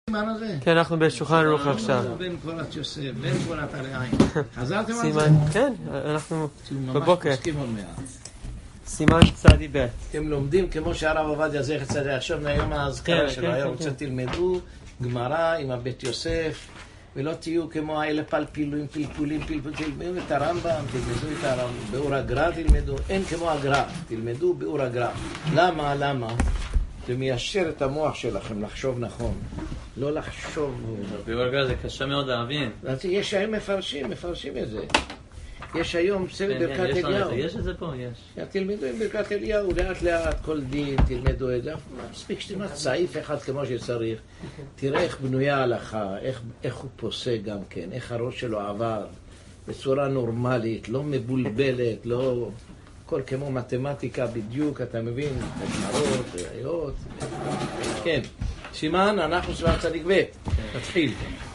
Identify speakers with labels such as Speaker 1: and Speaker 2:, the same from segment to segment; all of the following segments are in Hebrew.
Speaker 1: כן, אנחנו בשולחן ערוך עכשיו.
Speaker 2: בן קבורת יוסף, בן קבורת הריין. חזרתם על זה?
Speaker 1: סימן, כן, אנחנו בבוקר. סימן צדי ב'.
Speaker 2: אתם לומדים כמו שהרב עובדיה זכר צדיק, עכשיו מהיום האזכרה שלו, היום קצת תלמדו גמרא עם הבית יוסף, ולא תהיו כמו האלה פלפולים, תלמדו את הרמב"ם, תלמדו את הרמב"ם, באור הגר"א תלמדו, אין כמו הגר"א, תלמדו באור הגר"א. למה? זה מיישר את המוח שלכם לחשוב נכון, לא לחשוב...
Speaker 3: באור הגר"א זה קשה מאוד להבין.
Speaker 2: יש היום מפרשים את זה. יש היום סרט ברכת אליהו.
Speaker 3: יש את זה פה? יש.
Speaker 2: תלמדו עם ברכת אליהו, לאט כל דין, תלמדו את זה. מספיק שתלמד סעיף אחד כמו שצריך. תראה איך בנויה ההלכה, איך הוא פוסק גם כן, איך הראש שלו עבר בצורה נורמלית, לא מבולבלת, לא... הכל כמו מתמטיקה בדיוק, אתה מבין? תגמרות, ראיות. כן. סימן, אנחנו סימן צדיק ב'. תתחיל.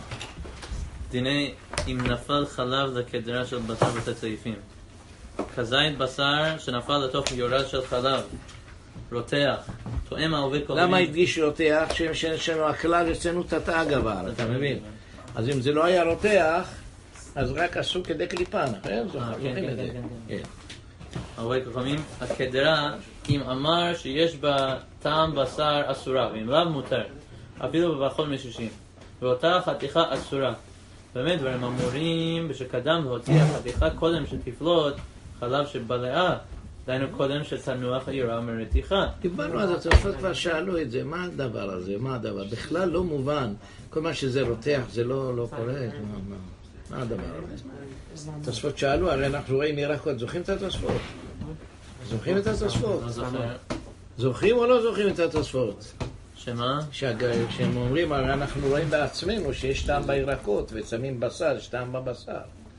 Speaker 3: דיני אם נפל חלב לקדרה של בשר ותצעיפים. כזית בשר שנפל לתוך יורד של חלב, רותח, תואם העובד כל
Speaker 2: למה הדגיש רותח? שאצלנו הכלל אצלנו תתאה גבר, אתה מבין? אז אם זה לא היה רותח, אז רק עשו כדי קליפה, נכון? זוכרים את זה.
Speaker 3: העובד כחומים, הקדרה, אם אמר שיש בה טעם בשר אסורה, ואם לאו מותר, אפילו בפחות מ-60, ואותה חתיכה אסורה. באמת דברים אמורים בשקדם להוציא החתיכה קודם שתפלוט חלב שבלעה, דיינו קודם שתנוח היורה מרתיחה.
Speaker 2: דיברנו על זה, התוספות כבר שאלו את זה, מה הדבר הזה, מה הדבר? בכלל לא מובן, כל מה שזה רותח זה לא קורה, מה הדבר הזה? התוספות שאלו, הרי אנחנו רואים ירקות, זוכרים את התוספות? זוכרים את התוספות? זוכרים או לא זוכרים את התוספות?
Speaker 3: שמה?
Speaker 2: כשהם אומרים, הרי אנחנו רואים בעצמנו שיש טעם בירקות ושמים בשר, יש טעם בבשר.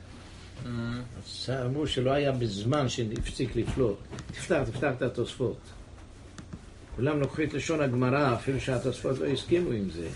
Speaker 2: אז אמרו שלא היה בזמן שהפסיק לפלוט. תפתח את התוספות. כולם לוקחו את לשון הגמרא, אפילו שהתוספות לא הסכימו עם זה.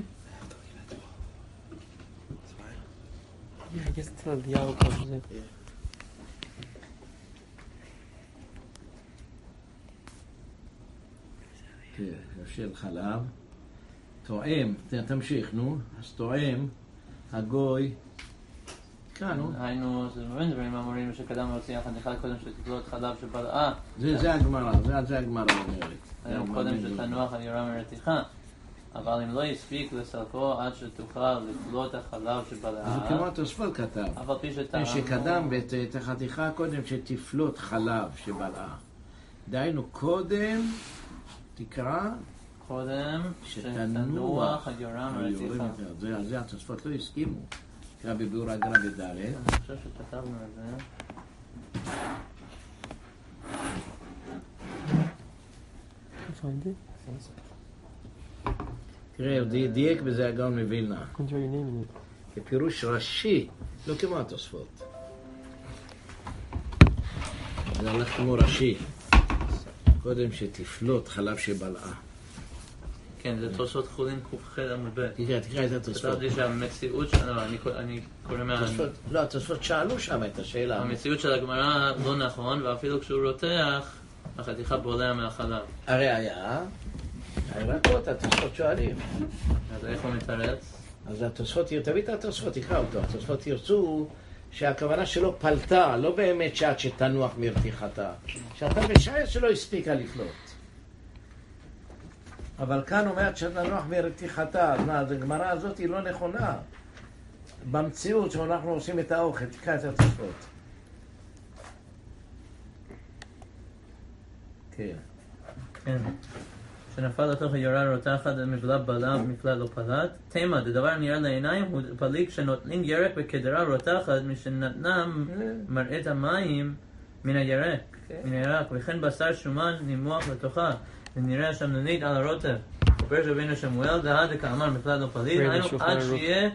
Speaker 2: של חלב, תואם, תמשיך, נו, אז תואם, הגוי, כאן, נו.
Speaker 3: היינו, זה מבין דברים אמורים שקדם להוציא החתיכה קודם שתפלוט חלב שבלעה.
Speaker 2: זה הגמרא, זה הגמרא אומרת.
Speaker 3: היום קודם שתנוח היורה מרתיחה, אבל אם לא יספיק לסלקו עד שתוכל לפלוט החלב שבלעה.
Speaker 2: זה כמו התוספות כתב.
Speaker 3: אבל פי שטענו...
Speaker 2: שקדם את החתיכה קודם שתפלוט חלב שבלעה. דהיינו קודם... תקרא
Speaker 3: קודם שתנוח היורה מרתיחה.
Speaker 2: זה התוספות לא הסכימו. תקרא בביאור הגר"א בד'.
Speaker 3: אני חושב שכתבנו את זה.
Speaker 2: תראה, דייק בזה הגאון מווילנה. כפירוש ראשי, לא כמו התוספות. זה הולך כמו ראשי. קודם שתפלוט חלב שבלעה.
Speaker 3: כן, זה תוספות חולין ק"ח עמוד ב'.
Speaker 2: תקרא את התוספות.
Speaker 3: כתבתי שהמציאות של... אני קורא מה...
Speaker 2: לא, התוספות שאלו שם את השאלה.
Speaker 3: המציאות של הגמרא לא נכון, ואפילו כשהוא רותח, החתיכה בולע מהחלב.
Speaker 2: הרי היה, הירקות, התוספות שואלים.
Speaker 3: אז איך הוא מתרץ?
Speaker 2: אז התוספות, תביא את התוספות, תקרא אותו. התוספות ירצו שהכוונה שלו פלטה, לא באמת שעד שתנוח מרתיחתה. שאתה משער שלא הספיקה לפלוט. אבל כאן אומרת שתנוח מרתיחתה, אז הגמרא הזאת היא לא נכונה. במציאות שאנחנו עושים את האוכל, תקרא את התוספות. כן.
Speaker 3: כן. שנפל לתוך היורה רותחת מבלה בלע מפלט לא פלט. תמה, זה דבר נראה לעיניים, הוא פליג שנותנים ירק בקדרה רותחת משנתנם מראת המים מן הירק, וכן בשר שומן נמוח לתוכה, ונראה השמנונית על הרוטב. בפרש רבינו שמואל דהה דקאמר מפלט לא פליט, היינו עד שיהיה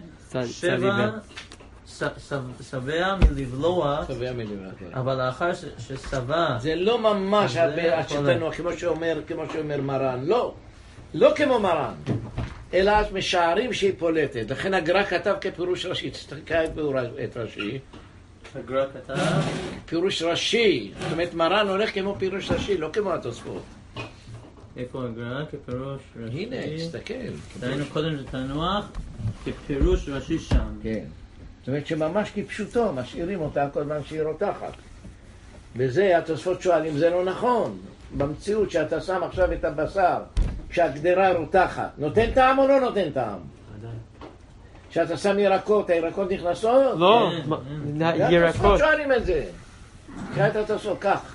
Speaker 3: שבע מלבלוע, אבל לאחר ששבע
Speaker 2: זה לא ממש עד שתנוח כמו שאומר מרן, לא כמו מרן, אלא משערים שהיא פולטת. לכן הגר"א כתב כפירוש ראשי. תסתכל את ראשי,
Speaker 3: הגר"א כתב
Speaker 2: פירוש ראשי, זאת אומרת מרן הולך כמו פירוש ראשי, לא כמו התוספות.
Speaker 3: איפה הגר"א? כפירוש ראשי.
Speaker 2: הנה, תסתכל.
Speaker 3: ראינו קודם שתנוח כפירוש ראשי שם.
Speaker 2: כן. זאת אומרת שממש כפשוטו, משאירים אותה כל זמן שהיא רותחת. בזה התוספות שואלים, זה לא נכון. במציאות שאתה שם עכשיו את הבשר, כשהגדרה רותחת, נותן טעם או לא נותן טעם? כשאתה שם ירקות, הירקות נכנסות?
Speaker 1: לא, ירקות.
Speaker 2: התוספות שואלים את זה. תקרא את התוספות, כך.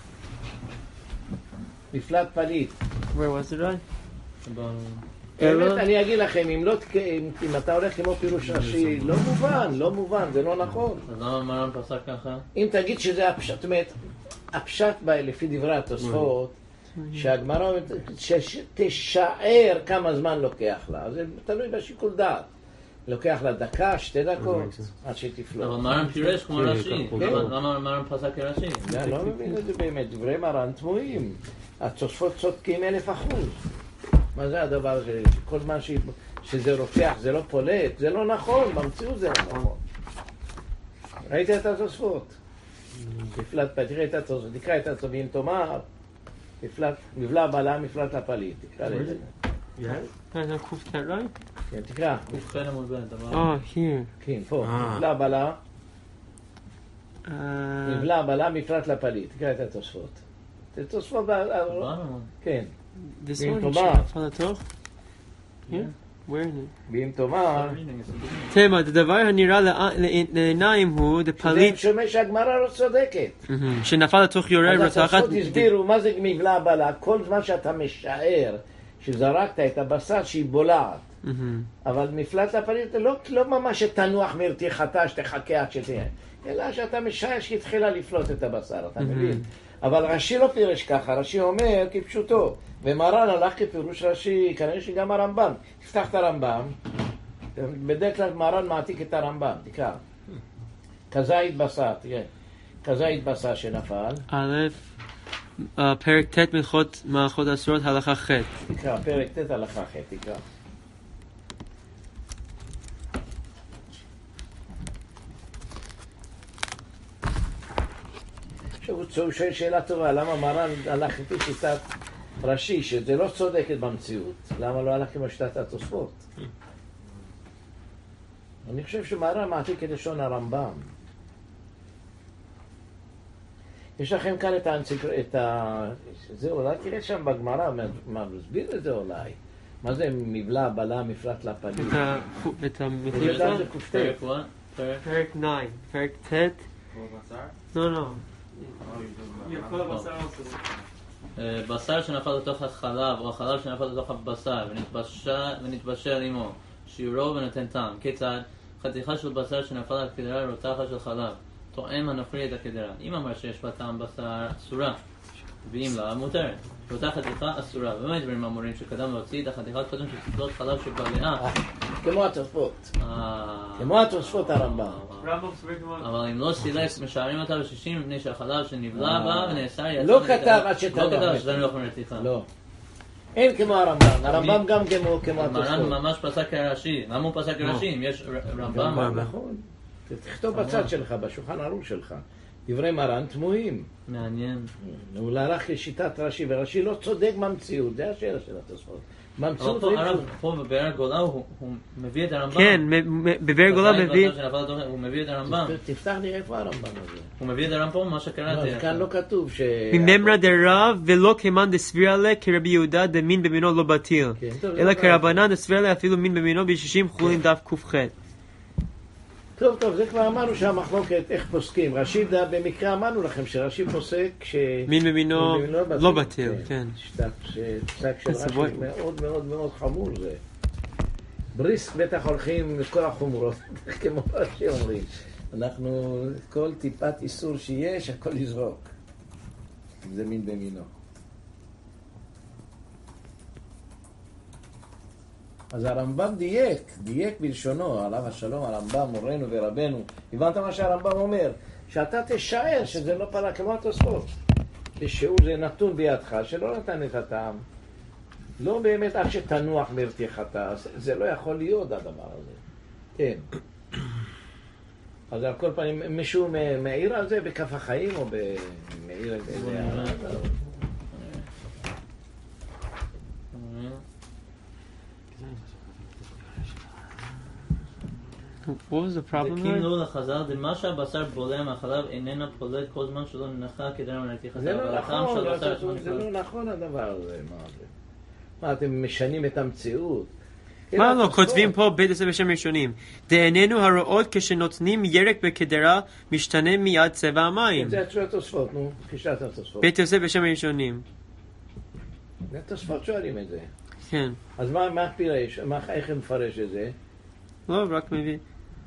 Speaker 2: מפלט פליט.
Speaker 1: Where was it right?
Speaker 2: באמת, אני אגיד לכם, אם אתה הולך כמו פירוש רש"י, לא מובן, זה לא נכון.
Speaker 3: אז למה מרן פסק ככה?
Speaker 2: אם תגיד שזה הפשט, זאת אומרת, הפשט לפי דברי התוספות, שהגמרא תשער כמה זמן לוקח לה, זה תלוי בשיקול דעת. לוקח לה דקה, 2 דקות, עד שתפלוט.
Speaker 3: אבל מרן פירש כמו רש"י, למה מרן פסק כרש"י?
Speaker 2: אני לא מבין את זה באמת, דברי מרן תמוהים. התוספות צודקים 1000%. מה זה הדבר הזה? כל זמן שזה רותח, זה לא פולט, זה לא נכון, במציאות זה לא נכון. ראית את התוספות? תראה את התוספות, תקרא את התוספות, אם תאמר, מבלע בלע, מפלט לפליט, תקרא לזה.
Speaker 1: זה קוף כן, right?
Speaker 2: כן, תקרא.
Speaker 3: ובכן עמוד ב', דבר.
Speaker 1: here.
Speaker 2: כן, פה, מבלע בלע, מבלע בלע, מפלט לפליט, תקרא את התוספות. זה תוספות, כן.
Speaker 1: This
Speaker 2: ואם
Speaker 1: one,
Speaker 2: תאמר,
Speaker 1: שנפל לתוך? Here? Where is it?
Speaker 2: ואם תאמר,
Speaker 1: תמה, הדבר הנראה לעיניים הוא
Speaker 2: זה
Speaker 1: דפליט
Speaker 2: שומע שהגמרא לא צודקת.
Speaker 1: שנפל לתוך יורה
Speaker 2: אז
Speaker 1: רותחת.
Speaker 2: התוספות הסבירו מה זה מבלע בלע, כל זמן שאתה משער שזרקת את הבשר שהיא בולעת, אבל מפלט לפליט לא ממש שתנוח מרתיחתה שתחכה עד שתהיה, אלא שאתה משער שהתחילה לפלוט את הבשר, אתה מבין? אבל רש"י לא פירש ככה, רש"י אומר כפשוטו, ומרן הלך כפירוש רש"י, כנראה שגם הרמב"ם, תפתח את הרמב"ם, בדרך כלל מרן מעתיק את הרמב"ם, תקרא, כזית בשר, תראה, כזית בשר שנפל,
Speaker 1: א', פרק ט' מלכות אסורות הלכה ח'.
Speaker 2: תקרא, פרק ט' הלכה ח', תקרא. הוא שואל שאלה טובה, למה מרן הלך לפי שיטת רש"י, שזה לא צודקת במציאות? למה לא הלך כמו שיטת התוספות? אני חושב שמרן מעתיק את לשון הרמב"ם. יש לכם כאן זה אולי תראה שם בגמרא, מסביר את זה אולי. מה זה מבלע, בלע, מפלט לפליט?
Speaker 1: את
Speaker 2: זה קופטט.
Speaker 1: פרק 9, פרק ט'. לא.
Speaker 3: בשר שנפל לתוך החלב, או החלב שנפל לתוך הבשר, ונתבשל עמו, שיעורו ונותן טעם. כיצד? חתיכה של בשר שנפל על קדרה רותחת של חלב, תואם הנוכרי את הקדרה. אם אמר שיש בה טעם בשר, אסורה, ואם לא, מותרת. ואותה חתיכה אסורה. ומה דברים אמורים שקדם להוציא את החתיכה קודם שתפלוט חלב שבלעה?
Speaker 2: כמו התוספות. כמו התוספות הרמב"ם.
Speaker 3: אבל אם לא סילק, משערים אותה ב-60 מפני שהחלב שנבלע בה ונאסר יצא...
Speaker 2: לא כתב עד שתנוח.
Speaker 3: לא כתב שזה לא חומר רתיחה.
Speaker 2: לא. אין כמו הרמב"ם. הרמב"ם גם כמו התוספות.
Speaker 3: מרן ממש פסק כרש"י. למה הוא פסק כרש"י? אם יש רמב"ם...
Speaker 2: נכון. תכתוב בצד שלך, בשולחן ערוך שלך. דברי מרן תמוהים.
Speaker 3: מעניין.
Speaker 2: הוא הלך לשיטת רש"י, ורש"י לא צודק במציאות. זה השאלה של התוספות. במציאות
Speaker 3: פה בבאר גולה הוא מביא את הרמב"ם.
Speaker 1: כן, בבאר גולה מביא...
Speaker 3: הוא מביא את הרמב"ם.
Speaker 2: תפתח לי איפה הרמב"ם הזה.
Speaker 3: הוא מביא את הרמב"ם, מה שקראתי.
Speaker 2: כאן לא כתוב ש...
Speaker 1: מממרא דרב ולא כמאן דסבירא ליה כרבי יהודה דמין במינו לא בטיל, אלא כרבנן דסבירא ליה אפילו מין במינו ב-60 חולין דף ק"ח.
Speaker 2: טוב, זה כבר אמרנו שהמחלוקת, איך פוסקים. רש"י, במקרה אמרנו לכם שרש"י פוסק
Speaker 1: מין במינו לא בטיל, כן.
Speaker 2: פסק של רש"י מאוד מאוד מאוד חמור זה. בריסק בטח הולכים כל החומרות, כמו רש"י אומרים. אנחנו, כל טיפת איסור שיש, הכל יזרוק. זה מין במינו. אז הרמב"ם דייק בלשונו, עליו השלום, הרמב"ם מורנו ורבנו. הבנת מה שהרמב"ם אומר? שאתה תשער שזה לא פלא כמו התוספות. בשיעור זה נתון בידך, שלא נתן את הטעם. לא באמת עד שתנוח מרתיחתה, זה לא יכול להיות הדבר הזה. כן. אז על כל פנים, מישהו מעיר על זה בכף החיים או מעיר על זה?
Speaker 1: What was the problem there?
Speaker 3: קימלו לחז"ל, דמה שהבשר בולע מהחלב איננה פולט כל זמן שלא ננחה כדרם הנרתיחתה.
Speaker 2: זה לא נכון, זה לא נכון הדבר הזה. מה, אתם משנים את המציאות?
Speaker 1: מה לא, כותבים פה בית יוסף בשם ראשונים. דעינינו הרואות כשנותנים ירק בקדרה משתנה מיד צבע המים.
Speaker 2: זה התוספות, נו, חישת התוספות.
Speaker 1: בית יוסף בשם ראשונים.
Speaker 2: זה התוספות שואלים את זה.
Speaker 1: כן.
Speaker 2: אז מה הפירש? איך הם מפרש את זה?
Speaker 1: לא, רק מביא.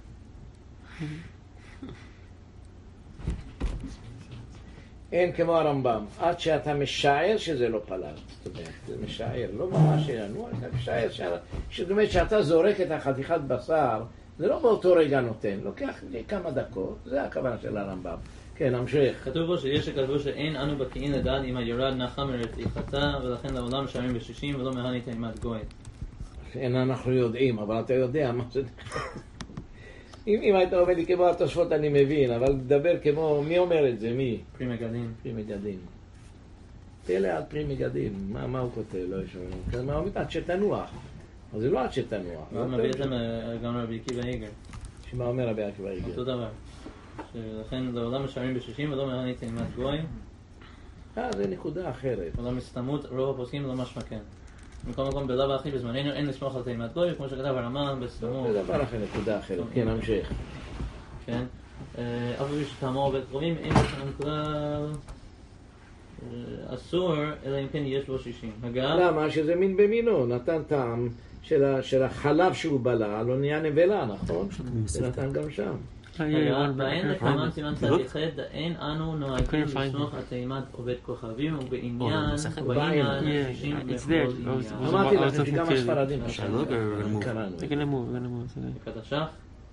Speaker 2: אין כמו הרמב"ם, עד שאתה משער שזה לא פלט. זאת אומרת, זה משער, לא ממש נו, אתה משער זאת אומרת שאתה זורק את החתיכת בשר, זה לא באותו רגע נותן, לוקח כמה דקות, זה הכוונה של הרמב"ם. כן, המשך.
Speaker 3: כתוב בו שיש שכתבו שאין אנו בקיאים לדעת אם היורד נחה מרתיחתה, ולכן לעולם משערים ב-60 ולא מהני תימת גוי.
Speaker 2: אין אנחנו יודעים, אבל אתה יודע מה זה. אם היית אומר לי כמו התוספות אני מבין, אבל לדבר כמו, מי אומר את זה? מי?
Speaker 3: פרי מגדים.
Speaker 2: פרי מגדים. תלה עד פרי מגדים. מה הוא כותב? לא ישמענו. מה הוא אומר? עד שתנוח. אבל זה לא עד שתנוח.
Speaker 3: הוא מביא את זה גם רבי עקיבא איגר.
Speaker 2: שמה אומר רבי עקיבא איגר?
Speaker 3: אותו דבר. שלכן לעולם משערים ב-60 ולא מהני תימת גוי.
Speaker 2: זה נקודה אחרת.
Speaker 3: עולם הסתמות, רוב הפוסקים לא משמע כן. מכל מקום בלב האחי בזמננו אין לסמוך על תימת גוי, כמו שכתב הרמב"ם בסתמות.
Speaker 2: זה דבר אחר, נקודה אחרת. כן, המשך.
Speaker 3: כן. אף פעם שטעמו בקרובים אין לכם כלל אסור, אלא אם כן יש בו 60.
Speaker 2: למה? שזה מין במינו, נתן טעם של החלב שהוא בלע, לא נהיה נבלה, נכון? זה נתן גם שם.
Speaker 3: ואין לקמן סימן צדיק חד, אין אנו נוהגים לסמוך על תימת עובד כוכבים, ובעניין 60 בכל עניין.
Speaker 2: אמרתי לכם שגם הספרדים
Speaker 1: קראנו.
Speaker 3: בתש"ח,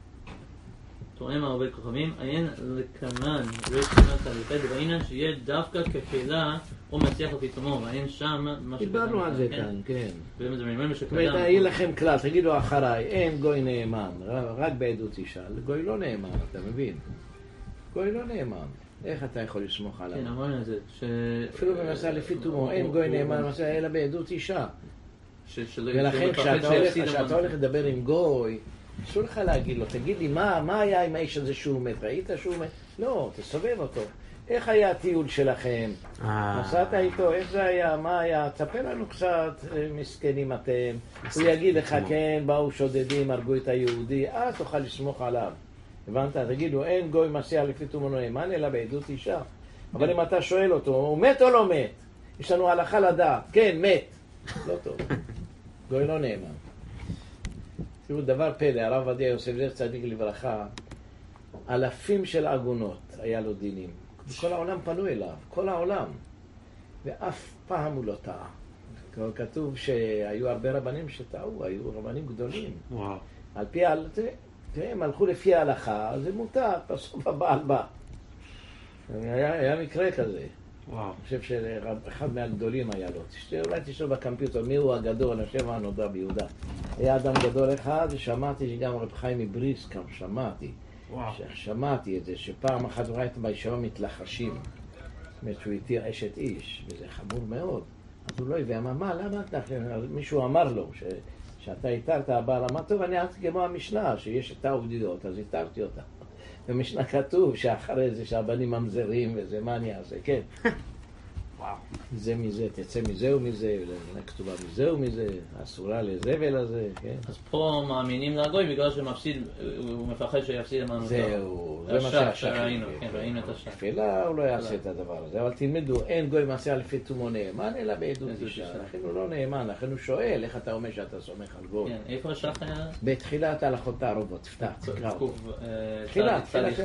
Speaker 3: תואם העובד כוכבים, אין לקמן סימן צדיק חד, בעניין שיהיה דווקא כפילה או מצליח לפתאומו, ואין שם מה
Speaker 2: דיברנו על זה כאן, כן.
Speaker 3: זאת
Speaker 2: אומרת, יהיה לכם כלל, תגידו אחריי, אין גוי נאמן, רק בעדות אישה, גוי לא נאמן, אתה מבין? גוי לא נאמן, איך אתה יכול לסמוך עליו?
Speaker 3: כן, אמרנו את זה,
Speaker 2: אפילו במסע לפי תומו, אין גוי נאמן, מסע אלא בעדות אישה. ולכן כשאתה הולך לדבר עם גוי, אסור לך להגיד לו, תגיד לי, מה היה עם האיש הזה שהוא מת? ראית שהוא מת? לא, תסובב אותו. איך היה הטיול שלכם? נסעת איתו? איך זה היה? מה היה? תספר לנו קצת, מסכנים אתם. הוא יגיד לך, כן, באו שודדים, הרגו את היהודי, תוכל לסמוך עליו. הבנת? תגידו, אין גוי מסיע לפי תומו נאמן, אלא בעדות אישה. אבל אם אתה שואל אותו, הוא מת או לא מת? יש לנו הלכה לדעת. כן, מת. לא טוב. גוי לא נאמן. תראו, דבר פלא, הרב עובדיה יוסף זצ"ל צדיק לברכה, אלפים של עגונות היה לו דינים. כל העולם פנו אליו, כל העולם. ואף פעם הוא לא טעה. כתוב שהיו הרבה רבנים שטעו, היו רבנים גדולים.
Speaker 1: וואו.
Speaker 2: על פי, תראה, הם הלכו לפי ההלכה, זה מותר, בסוף הבעל בא. היה מקרה כזה.
Speaker 1: וואו.
Speaker 2: אני חושב שאחד מהגדולים היה לו. אולי תשאל בקמפיוטר, מי הוא הגדול, השם הנודע ביהודה. היה אדם גדול אחד, ושמעתי שגם רב חיים מבריסק, שמעתי את זה, שפעם אחת ראית בישיבה מתלחשים. זאת אומרת שהוא התיר אשת איש, וזה חמור מאוד. אז הוא לא הביא, מה, למה אתה? מישהו אמר לו, שאתה התרת הבעל, אמר, טוב, אני עשיתי כמו המשנה, שיש את העובדיות, אז התרתי אותה. במשנה כתוב שאחרי זה שהבנים ממזרים וזה, מה אני אעשה? כן. וואו. זה מזה, תצא מזה ומזה, כתובה מזה ומזה, אסורה לזה ולזה, כן.
Speaker 3: אז פה מאמינים לגוי בגלל שמפסיד, הוא מפחד שיפסיד אמנותו.
Speaker 2: זהו, זה מה שהשחר.
Speaker 3: ראינו את השחר.
Speaker 2: תפילה הוא לא יעשה את הדבר הזה, אבל תלמדו, אין גוי מעשה לפי תומו נאמן, אלא בעדות אישה. לכן הוא לא נאמן, לכן הוא שואל איך אתה אומר שאתה סומך על גוי.
Speaker 3: כן, איפה השחר היה?
Speaker 2: בתחילת הלכות תערובות, תפתח, תקרא אותו.
Speaker 3: תחילת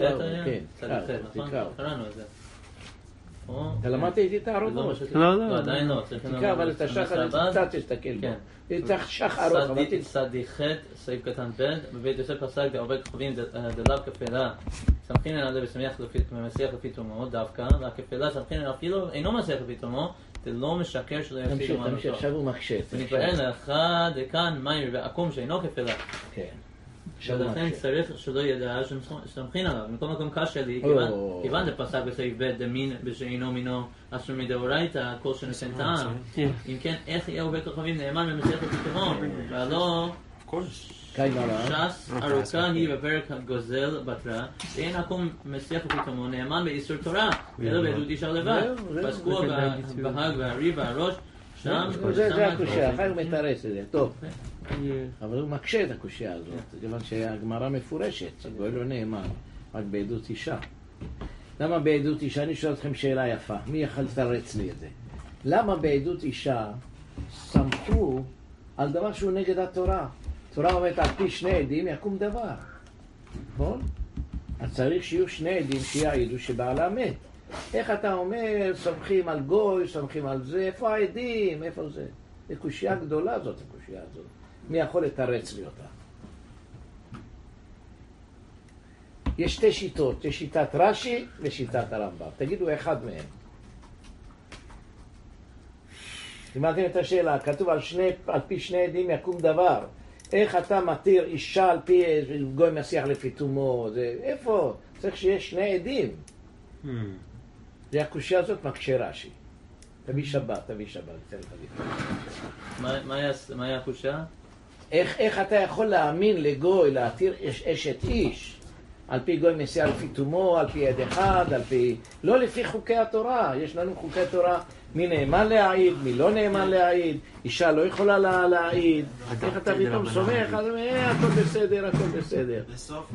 Speaker 2: תקרא.
Speaker 3: קראנו את זה.
Speaker 2: אתה למדת איתי את הערובות?
Speaker 3: לא, עדיין לא.
Speaker 2: תקרא, אבל את השחר קצת תסתכל בו. צריך שח ארוך.
Speaker 3: סדיחת, סעיף קטן ב', בבית יוסף פסק בעובד כוכבים דלאו כפלה, סמכין על זה ומסיח לפי תומו דווקא, והכפלה סמכין אפילו אינו מסיח לפי תומו, זה לא משקר שלא יפסיד אמנותו.
Speaker 2: תמשיך, עכשיו הוא מקשה.
Speaker 3: ונתפעל לאחד דקן מים ועקום שאינו כפלה.
Speaker 2: כן.
Speaker 3: ולכן צריך שלא ידע שסמכין עליו. מכל מקום קשה לי, כיוון זה פסק בסעיף ב' דמין בשאינו מינו אסור מדאורייתא, כל שנותן טעם. אם כן, איך יהיה עובד כוכבים נאמן במסיח לפי תומו? והלא ש"ס ארוכה היא בפרק הגוזל בתרה, ואין עקום משיח ופתאומו נאמן באיסור תורה, אלא בעדות אישה לבד. פסקו בהאג והריב והראש, שם...
Speaker 2: זה הקושיה, אחר הוא מתרץ את זה, טוב. אבל הוא מקשה את הקושיה הזאת, כיוון שהגמרא מפורשת, גוי לא נאמן, רק בעדות אישה. למה בעדות אישה? אני שואל אתכם שאלה יפה, מי יכול לתרץ לי את זה? למה בעדות אישה סמכו על דבר שהוא נגד התורה? התורה אומרת על פי שני עדים יקום דבר, נכון? אז צריך שיהיו שני עדים שיעידו שבעלה מת. איך אתה אומר סומכים על גוי, סומכים על זה, איפה העדים, איפה זה? זה קושיה גדולה זאת, הקושיה הזאת. מי יכול לתרץ לי אותה? יש שתי שיטות, יש שיטת רש"י ושיטת הרמב"ם. תגידו אחד מהם. שמעתם את השאלה, כתוב על פי שני עדים יקום דבר. איך אתה מתיר אישה על פי גוי משיח לפי תומו? איפה? צריך שיש שני עדים. זה הקושיה הזאת מקשה רש"י. תביא שבת.
Speaker 3: מה היה הקושיה?
Speaker 2: איך אתה יכול להאמין לגוי, להתיר אשת איש, על פי גוי משיח לפי תומו, על פי עד אחד, על פי... לא לפי חוקי התורה. יש לנו חוקי תורה, מי נאמן להעיד, מי לא נאמן להעיד, אישה לא יכולה להעיד. איך אתה פתאום סומך, אז הכל בסדר, הכל בסדר.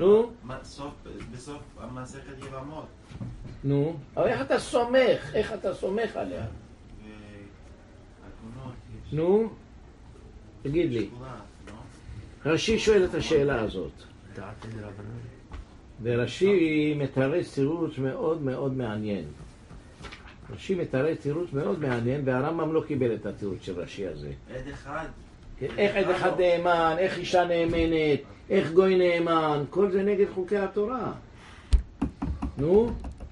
Speaker 4: בסוף המסכת יבמות.
Speaker 2: נו, אבל איך אתה סומך? איך אתה סומך עליה? נו, תגיד לי. רש"י שואל את השאלה הזאת. ורש"י מתרץ תירוץ מאוד מאוד מעניין. רש"י מתרץ תירוץ מאוד מעניין, והרמב"ם לא קיבל את התירוץ של רש"י הזה.
Speaker 4: עד אחד.
Speaker 2: איך עד אחד נאמן, איך אישה נאמנת, איך גוי נאמן, כל זה נגד חוקי התורה. נו?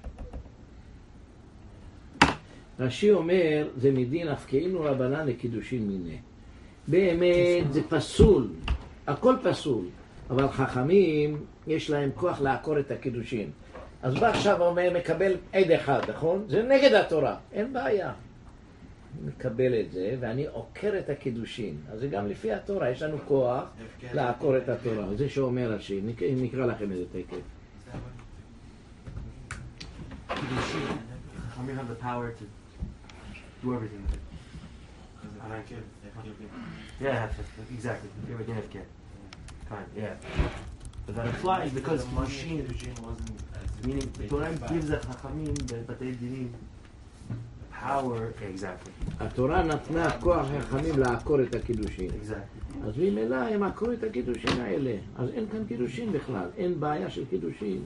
Speaker 2: רש"י אומר, זה מדין הפקעינו רבנן לקידושין מיניה. באמת זה פסול, הכל פסול, אבל חכמים יש להם כוח לעקור את הקידושין. אז בא עכשיו אומר, מקבל עד אחד, נכון? זה נגד התורה, אין בעיה. אני מקבל את זה ואני עוקר את הקידושין. אז זה גם לפי התורה, יש לנו כוח לעקור את התורה. זה שאומר רש"י, נקרא לכם איזה תקף.
Speaker 5: קידושין, חכמים have the power to do everything with it. Yeah, exactly. Fine, yeah. But that applies because Kiddushin, meaning the Torah gives the Chachamim, the Batei Dinim, power. Exactly.
Speaker 2: התורה נתנה כוח חכמים לעקור את הקידושין.
Speaker 5: Exactly.
Speaker 2: אז ממילא הם עקרו את הקידושין האלה. אז אין כאן קידושין בכלל, אין בעיה של קידושין.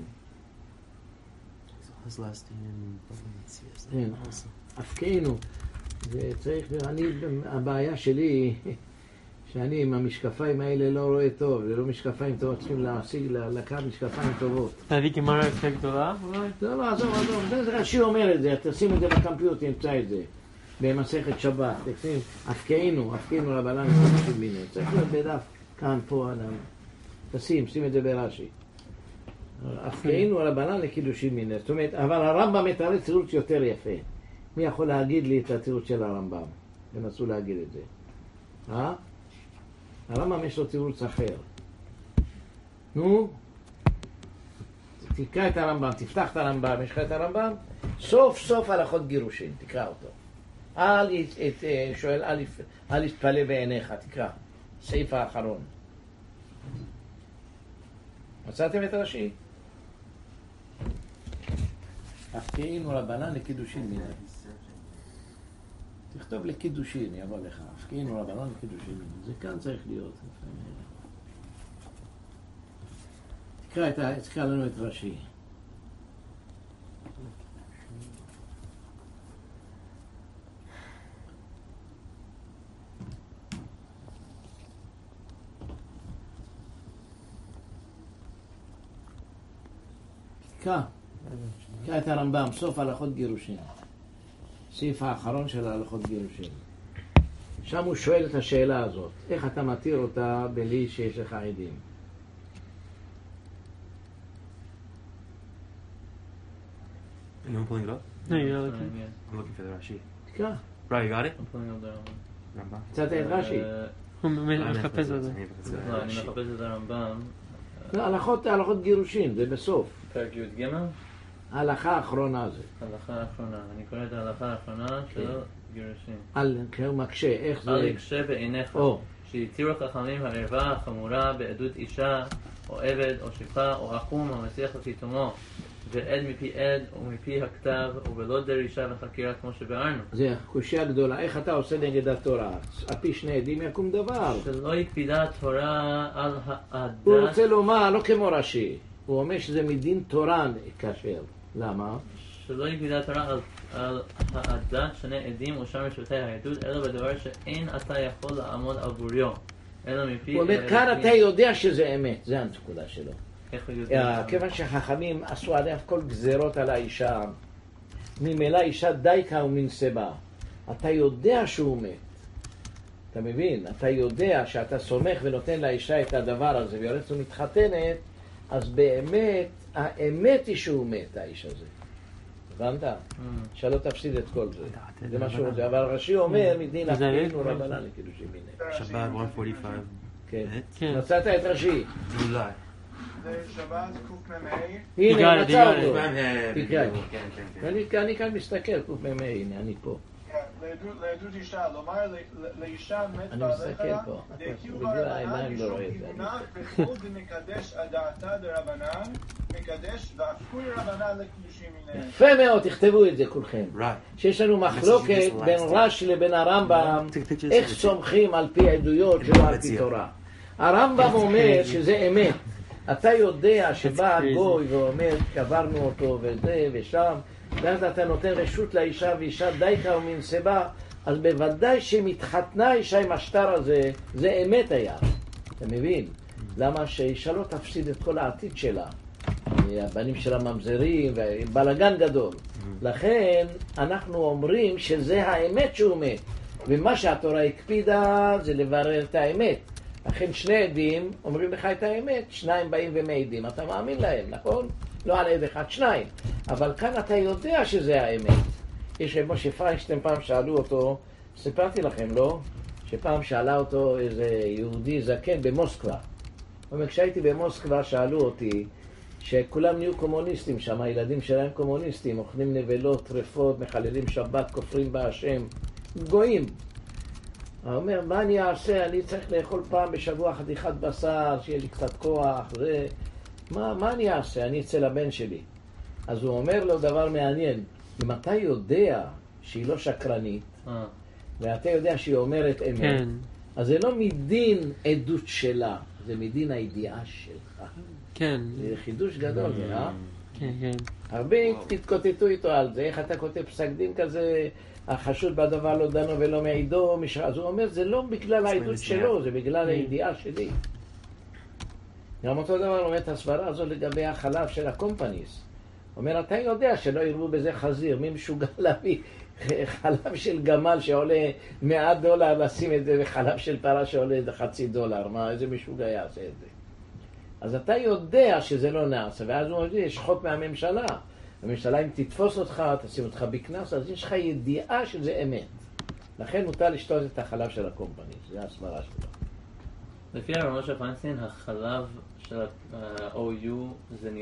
Speaker 2: כן, הפקענו. זה צריך, הבעיה שלי, שאני עם המשקפיים האלה לא רואה טוב, זה לא משקפיים טובות, צריכים לקחת משקפיים טובות.
Speaker 1: תביא כמראה יותר גדולה?
Speaker 2: לא, עזוב, זה רש"י אומר את זה, תשים את זה בקמפיוטר, תמצא את זה, במסכת שבת, תקשים, הפקענו רבנן לקידושין מיניה, צריך להיות בדף, כאן, פה, שים את זה ברש"י. הפקענו רבנן לקידושין מיניה, זאת אומרת, אבל הרמב"ם מתרץ תירוץ יותר יפה. מי יכול להגיד לי את התירוץ של הרמב"ם? תנסו להגיד את זה. הרמב"ם יש לו תירוץ אחר. נו, תקרא את הרמב"ם, תפתח את הרמב"ם, יש לך את הרמב"ם? סוף הלכות גירושין, תקרא אותו. אל יתפלא בעיניך, תקרא. סעיף האחרון. מצאתם את רש"י? הפקענו רבנן לקידושין מיניה. תכתוב לקידושין, יבוא לך. הפקענו רבנן לקידושין מיניה. זה כאן צריך להיות. תקרא לנו את רש"י. תקרא את הרמב"ם, סוף הלכות גירושין. סעיף האחרון של הלכות גירושין. שם הוא שואל את השאלה הזאת, איך אתה מתיר אותה בלי שיש לך עדים?
Speaker 5: Anyone pulling it up?
Speaker 1: No, you're not looking.
Speaker 5: I'm looking for the Rashi.
Speaker 2: תקרא.
Speaker 5: Right, you got it?
Speaker 3: I'm pulling up the
Speaker 2: מצאת את רש"י?
Speaker 1: הוא מחפש את זה.
Speaker 3: לא, אני מחפש את הרמב"ם.
Speaker 2: לא, הלכות גירושין, זה בסוף.
Speaker 3: פרק י"ג?
Speaker 2: ההלכה האחרונה זה.
Speaker 3: ההלכה האחרונה. אני קורא את ההלכה האחרונה של גירושין.
Speaker 2: הוא מקשה, איך זה...
Speaker 3: אל יקשה בעיניך, שהתירו חכמים הערווה החמורה בעדות אישה, או עבד, או שפחה, או עקום, המסיח לחיתומו, ועד מפי עד ומפי הכתב, ובלא דרישה וחקירה כמו שביארנו.
Speaker 2: זה קושיה גדולה. איך אתה עושה נגד התורה? על פי שני עדים יקום דבר.
Speaker 3: שלא יקפידה התורה על הדת.
Speaker 2: הוא רוצה לומר, לא כמו רש"י. הוא אומר שזה מדין תורה כאשר. למה?
Speaker 3: שלא יקפידה התורה על הדת שני עדים ושאר משפטי העדות, אלא בדבר שאין אתה יכול לעמוד על בוריו. אלא מפי...
Speaker 2: הוא אומר, כאן אתה יודע שזה אמת. זה הנקודה שלו.
Speaker 3: איך הוא יודע?
Speaker 2: כיוון שחכמים עשו עליה כל גזירות על האישה, ממילא אישה דייקה ומנסבה. אתה יודע שהוא מת. אתה מבין? אתה יודע שאתה סומך ונותן לאישה את הדבר הזה, ויורצת ומתחתנת, אז באמת, האמת היא שהוא מת, האיש הזה. הבנת? שלא תפסיד את כל זה. זה מה שהוא רוצה. אבל רש"י אומר, מדין אפילו רבנן לקידושין מיני.
Speaker 5: שבת 145.
Speaker 2: כן. מצאת את רש"י.
Speaker 5: אולי.
Speaker 4: זה שבת קמ"ה.
Speaker 2: הנה, מצא אותו.
Speaker 5: תקרא.
Speaker 2: אני כאן מסתכל, קמ"ה, הנה, אני פה.
Speaker 4: לעדות אישה, לומר לאישה מת
Speaker 2: אני מסתכל
Speaker 4: בעליך,
Speaker 2: פה.
Speaker 4: דהקיעו
Speaker 2: בגלל
Speaker 4: בעליה
Speaker 2: העיניים לא
Speaker 4: משום
Speaker 2: רואה את זה.
Speaker 4: גיוונה, וכל דמקדש הדעתה דרבנן, מקדש ואפוי רבנן לקידושין מיניהם.
Speaker 2: יפה מאוד, תכתבו את זה כולכם.
Speaker 5: Right.
Speaker 2: שיש לנו מחלוקת בין רש"י לבין הרמב"ם, איך סומכים על פי עדויות ולא על פי תורה. הרמב"ם אומר שזה אמת. אתה יודע שבא הגוי ואומר, קברנו אותו וזה ושם, ואז אתה נותן רשות לאישה ואישה דייקה ומנסבה, אז בוודאי שמתחתנה אישה עם השטר הזה, זה אמת היה. אתה מבין? למה שאישה לא תפסיד את כל העתיד שלה? הבנים שלה ממזרים ובלגן גדול. לכן אנחנו אומרים שזה האמת שהוא מת. ומה שהתורה הקפידה זה לברר את האמת. לכן שני עדים אומרים לך את האמת, שניים באים ומעידים, אתה מאמין להם, נכון? לא על עד אחד, שניים. אבל כאן אתה יודע שזה האמת. יש משה פיינשטיין, פעם שאלו אותו, סיפרתי לכם, לא? שפעם שאלה אותו איזה יהודי זקן במוסקבה. כשהייתי במוסקבה שאלו אותי שכולם נהיו קומוניסטים שם, הילדים שלהם קומוניסטים, אוכלים נבלות, טרפות, מחללים שבת, כופרים בהשם, גויים. הוא אומר, מה אני אעשה? אני צריך לאכול פעם בשבוע חתיכת בשר, שיהיה לי קצת כוח, זה... מה אני אעשה? אני אצל הבן שלי. אז הוא אומר לו דבר מעניין, אם אתה יודע שהיא לא שקרנית, ואתה יודע שהיא אומרת אמת,
Speaker 1: כן.
Speaker 2: אז זה לא מדין עדות שלה, זה מדין הידיעה שלך.
Speaker 1: כן.
Speaker 2: זה חידוש גדול, אה?
Speaker 1: כן, כן.
Speaker 2: הרבה תתקוטטו איתו על זה, איך אתה כותב פסק דין כזה, החשוד בדבר לא דנו ולא מעידו, אז הוא אומר, זה לא בגלל העדות שלו, זה בגלל הידיעה שלי. גם אותו דבר אומר את הסברה הזו לגבי החלב של הקומפניס. אומר, אתה יודע שלא ירבו בזה חזיר, מי משוגע להביא חלב של גמל שעולה $100 לשים את זה, וחלב של פרה שעולה $0.50, מה, איזה משוגע יעשה את זה? אז אתה יודע שזה לא נעשה, ואז הוא אומר, יש חוק מהממשלה. הממשלה אם תתפוס אותך, תשים אותך בכנס, אז יש לך ידיעה שזה אמת. לכן מותר לשתות את החלב של הקומפניס, זה הסברה שלו.
Speaker 3: לפי הרב משה פיינשטיין, החלב של ה-OU זה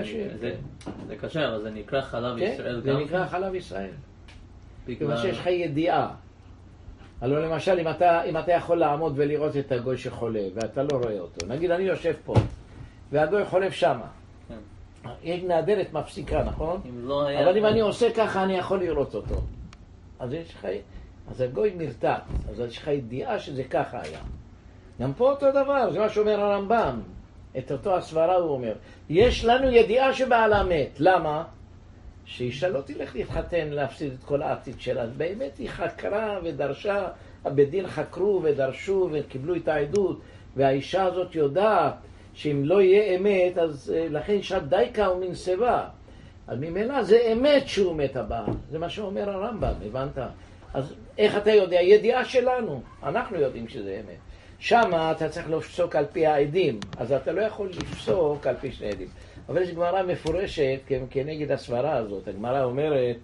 Speaker 3: קשה, אבל זה נקרא חלב ישראל גם?
Speaker 2: כן, זה נקרא חלב ישראל. כיוון שיש לך ידיעה. הלוא למשל, אם אתה יכול לעמוד ולראות את הגוי שחולה, ואתה לא רואה אותו, נגיד אני יושב פה, והגוי חולף שמה. יש נהדרת מפסיקה, נכון? אבל אם אני עושה ככה, אני יכול לראות אותו. אז הגוי נרתע, אז יש לך ידיעה שזה ככה היה. גם פה אותו דבר, זה מה שאומר הרמב"ם. את אותו הסברה הוא אומר. יש לנו ידיעה שבעלה מת. למה? שאישה לא תלך להתחתן, להפסיד את כל העתיד שלה. אז באמת היא חקרה ודרשה, הבדין חקרו ודרשו וקיבלו את העדות, והאישה הזאת יודעת שאם לא יהיה אמת, אז לכן אישה דייקה ומנסבה. אז ממילא זה אמת שהוא מת הבא. זה מה שאומר הרמב"ם, הבנת? אז איך אתה יודע? ידיעה שלנו. אנחנו יודעים שזה אמת. שמה אתה צריך לפסוק על פי העדים, אז אתה לא יכול לפסוק על פי שני עדים. אבל יש גמרא מפורשת כנגד הסברה הזאת. הגמרא אומרת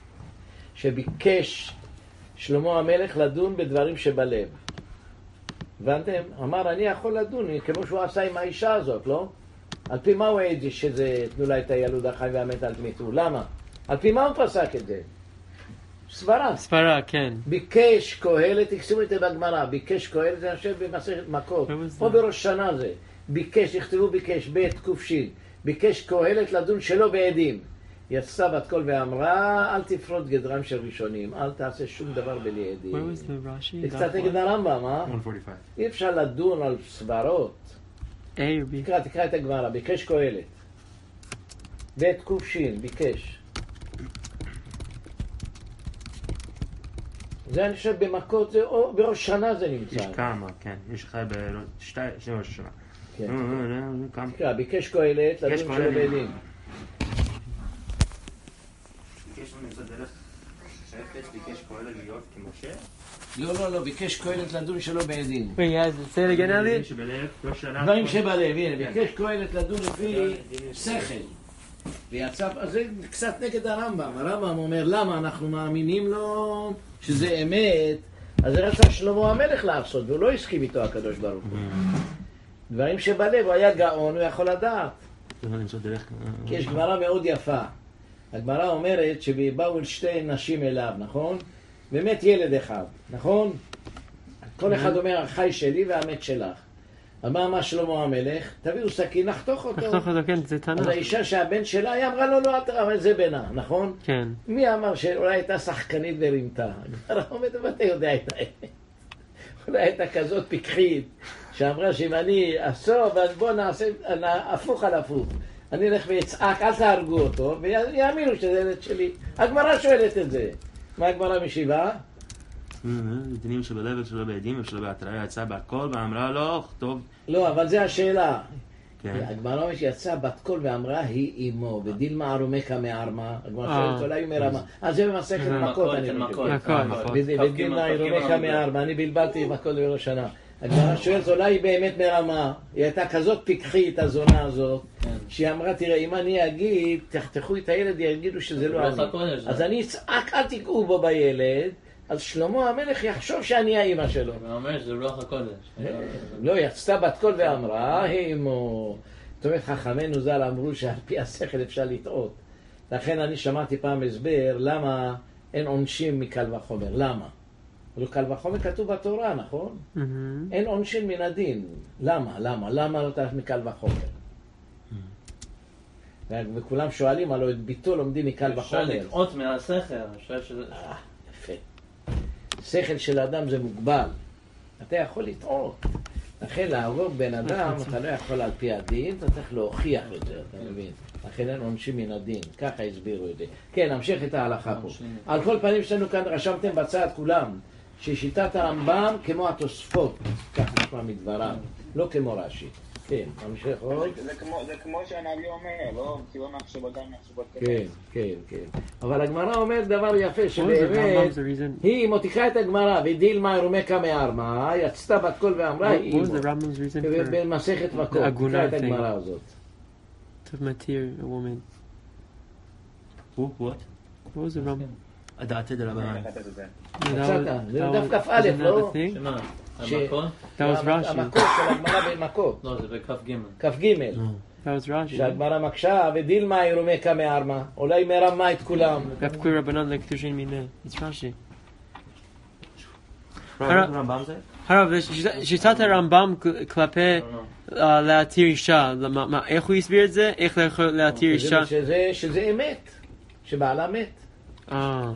Speaker 2: שביקש שלמה המלך לדון בדברים שבלב. הבנתם? אמר, אני יכול לדון, כמו שהוא עשה עם האישה הזאת, לא? על פי מה הוא העיד שזה תנו לה את הילוד החי והמת על תמיתו? למה? על פי מה הוא פסק את זה? סברה.
Speaker 1: סברה, כן.
Speaker 2: ביקש קהלת, תכתבו את זה בגמרא, ביקש קהלת, זה יושב במסכת מכות, פה בראש שנה זה. ביקש, תכתבו ביקש, בית קופשין. ביקש קהלת לדון שלא בעדים. יצאה בת קול ואמרה, אל תפרוט גדרם של ראשונים, אל תעשה שום דבר בלי עדים. זה קצת נגד הרמב"ם, אה?
Speaker 5: 145.
Speaker 2: אי אפשר לדון על סברות. תקרא את הגמרא, ביקש קהלת. בית קופשין, ביקש. זה אני חושב במכות, זה, או בראש שנה זה נמצא.
Speaker 5: יש כמה, כן. יש לך שני ראש שנה.
Speaker 2: כן. תקרא, ביקש קהלת לדון שלא בעדים.
Speaker 5: ביקש קהלת להיות כמשה?
Speaker 2: לא, ביקש קהלת לדון שלא בעדים.
Speaker 1: say it again, Elliot?
Speaker 2: דברים שבלב, הנה, ביקש קהלת לדון לפי שכל. ויצא, אז זה קצת נגד הרמב"ם. הרמב"ם אומר, למה אנחנו מאמינים לו שזה אמת? אז זה רצה שלמה המלך לעשות, והוא לא הסכים איתו הקדוש ברוך הוא. דברים שבלב, הוא היה גאון, הוא יכול לדעת. כי יש גמרא מאוד יפה. הגמרא אומרת שבאו שתי נשים אליו, נכון? באמת ילד אחד, נכון? כל אחד אומר, החי שלי והמת שלך. אמר שלמה המלך, תביאו סכין, נחתוך אותו.
Speaker 1: נחתוך אותו, כן, זה תנ"ך.
Speaker 2: אז האישה שהבן שלה, היא אמרה לו, לא, אבל זה בנה, נכון?
Speaker 1: כן.
Speaker 2: מי אמר שאולי הייתה שחקנית ורימתה? הגמרא אומרת, אבל אתה יודע את האמת. אולי הייתה כזאת פיקחית, שאמרה שאם אני אסוב, אז בוא נעשה הפוך על הפוך. אני אלך ויצעק, אל תהרגו אותו, ויאמינו שזה ילד שלי. הגמרא שואלת את זה. מה הגמרא משיבה?
Speaker 5: דינים שבלב ושלא בעדים ושלא בהתראה, יצאה בת קול ואמרה לו, טוב.
Speaker 2: לא, אבל זה השאלה. הגמרא אומרת שיצאה בת קול ואמרה, היא אמו, ודילמה ערומקה מערמה. הגמרא שואלת, אולי היא מרמה. אז זה במסכת מכות, אני חושב. ודילמה ערומקה מערמה, אני בלבלתי מכות בראש שנה. הגמרא שואלת, אולי היא באמת מרמה. היא הייתה כזאת פיקחית, הזונה הזאת, שהיא אמרה, תראה, אם אני אגיד, תחתכו את הילד, יגידו שזה לא אני. אז אני אצעק, אל תיגעו בו בילד. אז שלמה המלך יחשוב שאני האמא שלו.
Speaker 3: הוא אומר שזה רוח הקודש.
Speaker 2: לא, יצתה בת קול ואמרה, אמו. זאת אומרת, חכמינו ז"ל אמרו שעל פי השכל אפשר לטעות. לכן אני שמעתי פעם הסבר למה אין עונשים מקל וחומר. למה? קל וחומר כתוב בתורה, נכון? אין עונשים מן הדין. למה? למה לא תעש מקל וחומר? וכולם שואלים, הלוא את ביתו לומדים מקל וחומר.
Speaker 3: אפשר לטעות מהשכל.
Speaker 2: יפה. שכל של אדם זה מוגבל. אתה יכול לטעות. לכן להרוג בן אדם, אתה לא יכול על פי הדין, אתה צריך להוכיח את זה, אתה מבין? לכן אין עונשים מן הדין, ככה הסבירו את זה. כן, נמשיך את ההלכה פה. על כל פנים שלנו כאן, רשמתם בצד כולם, ששיטת הרמב"ם כמו התוספות, ככה נשמע מדבריו, לא כמו רש"י. כן, נמשיך עוד.
Speaker 4: זה כמו שהנביא אומר, לא? כי לא מחשבותם מחשבות
Speaker 2: כן, כן. אבל הגמרא אומרת דבר יפה, שבאמת, היא מותיקה את הגמרא, ודילמה ערומקה מערמה, יצתה בת קול ואמרה, היא במסכת מכות, תקרא את הגמרא הזאת.
Speaker 1: To matir a woman.
Speaker 5: What?
Speaker 1: What was the Rambam?
Speaker 5: הדעתי דרבנן.
Speaker 2: זה דווקא א', לא?
Speaker 3: שמה? המכות?
Speaker 1: That was Rashi.
Speaker 2: המכות של הגמרא במכות.
Speaker 3: לא, זה בכף ג'.
Speaker 2: כף ג'.
Speaker 1: That was Rashi.
Speaker 2: שהגמרא מקשה, ודילמה ערומקה מערמה. אולי מרמה את כולם.
Speaker 1: Gaf queer Rabbanan lektushin mineh. It's Rashi.
Speaker 5: רמב"ם זה?
Speaker 1: הרב, שיטת הרמב"ם כלפי להתיר אישה, איך הוא הסביר את זה? איך להתיר אישה?
Speaker 2: שזה אמת, שבעלה מת.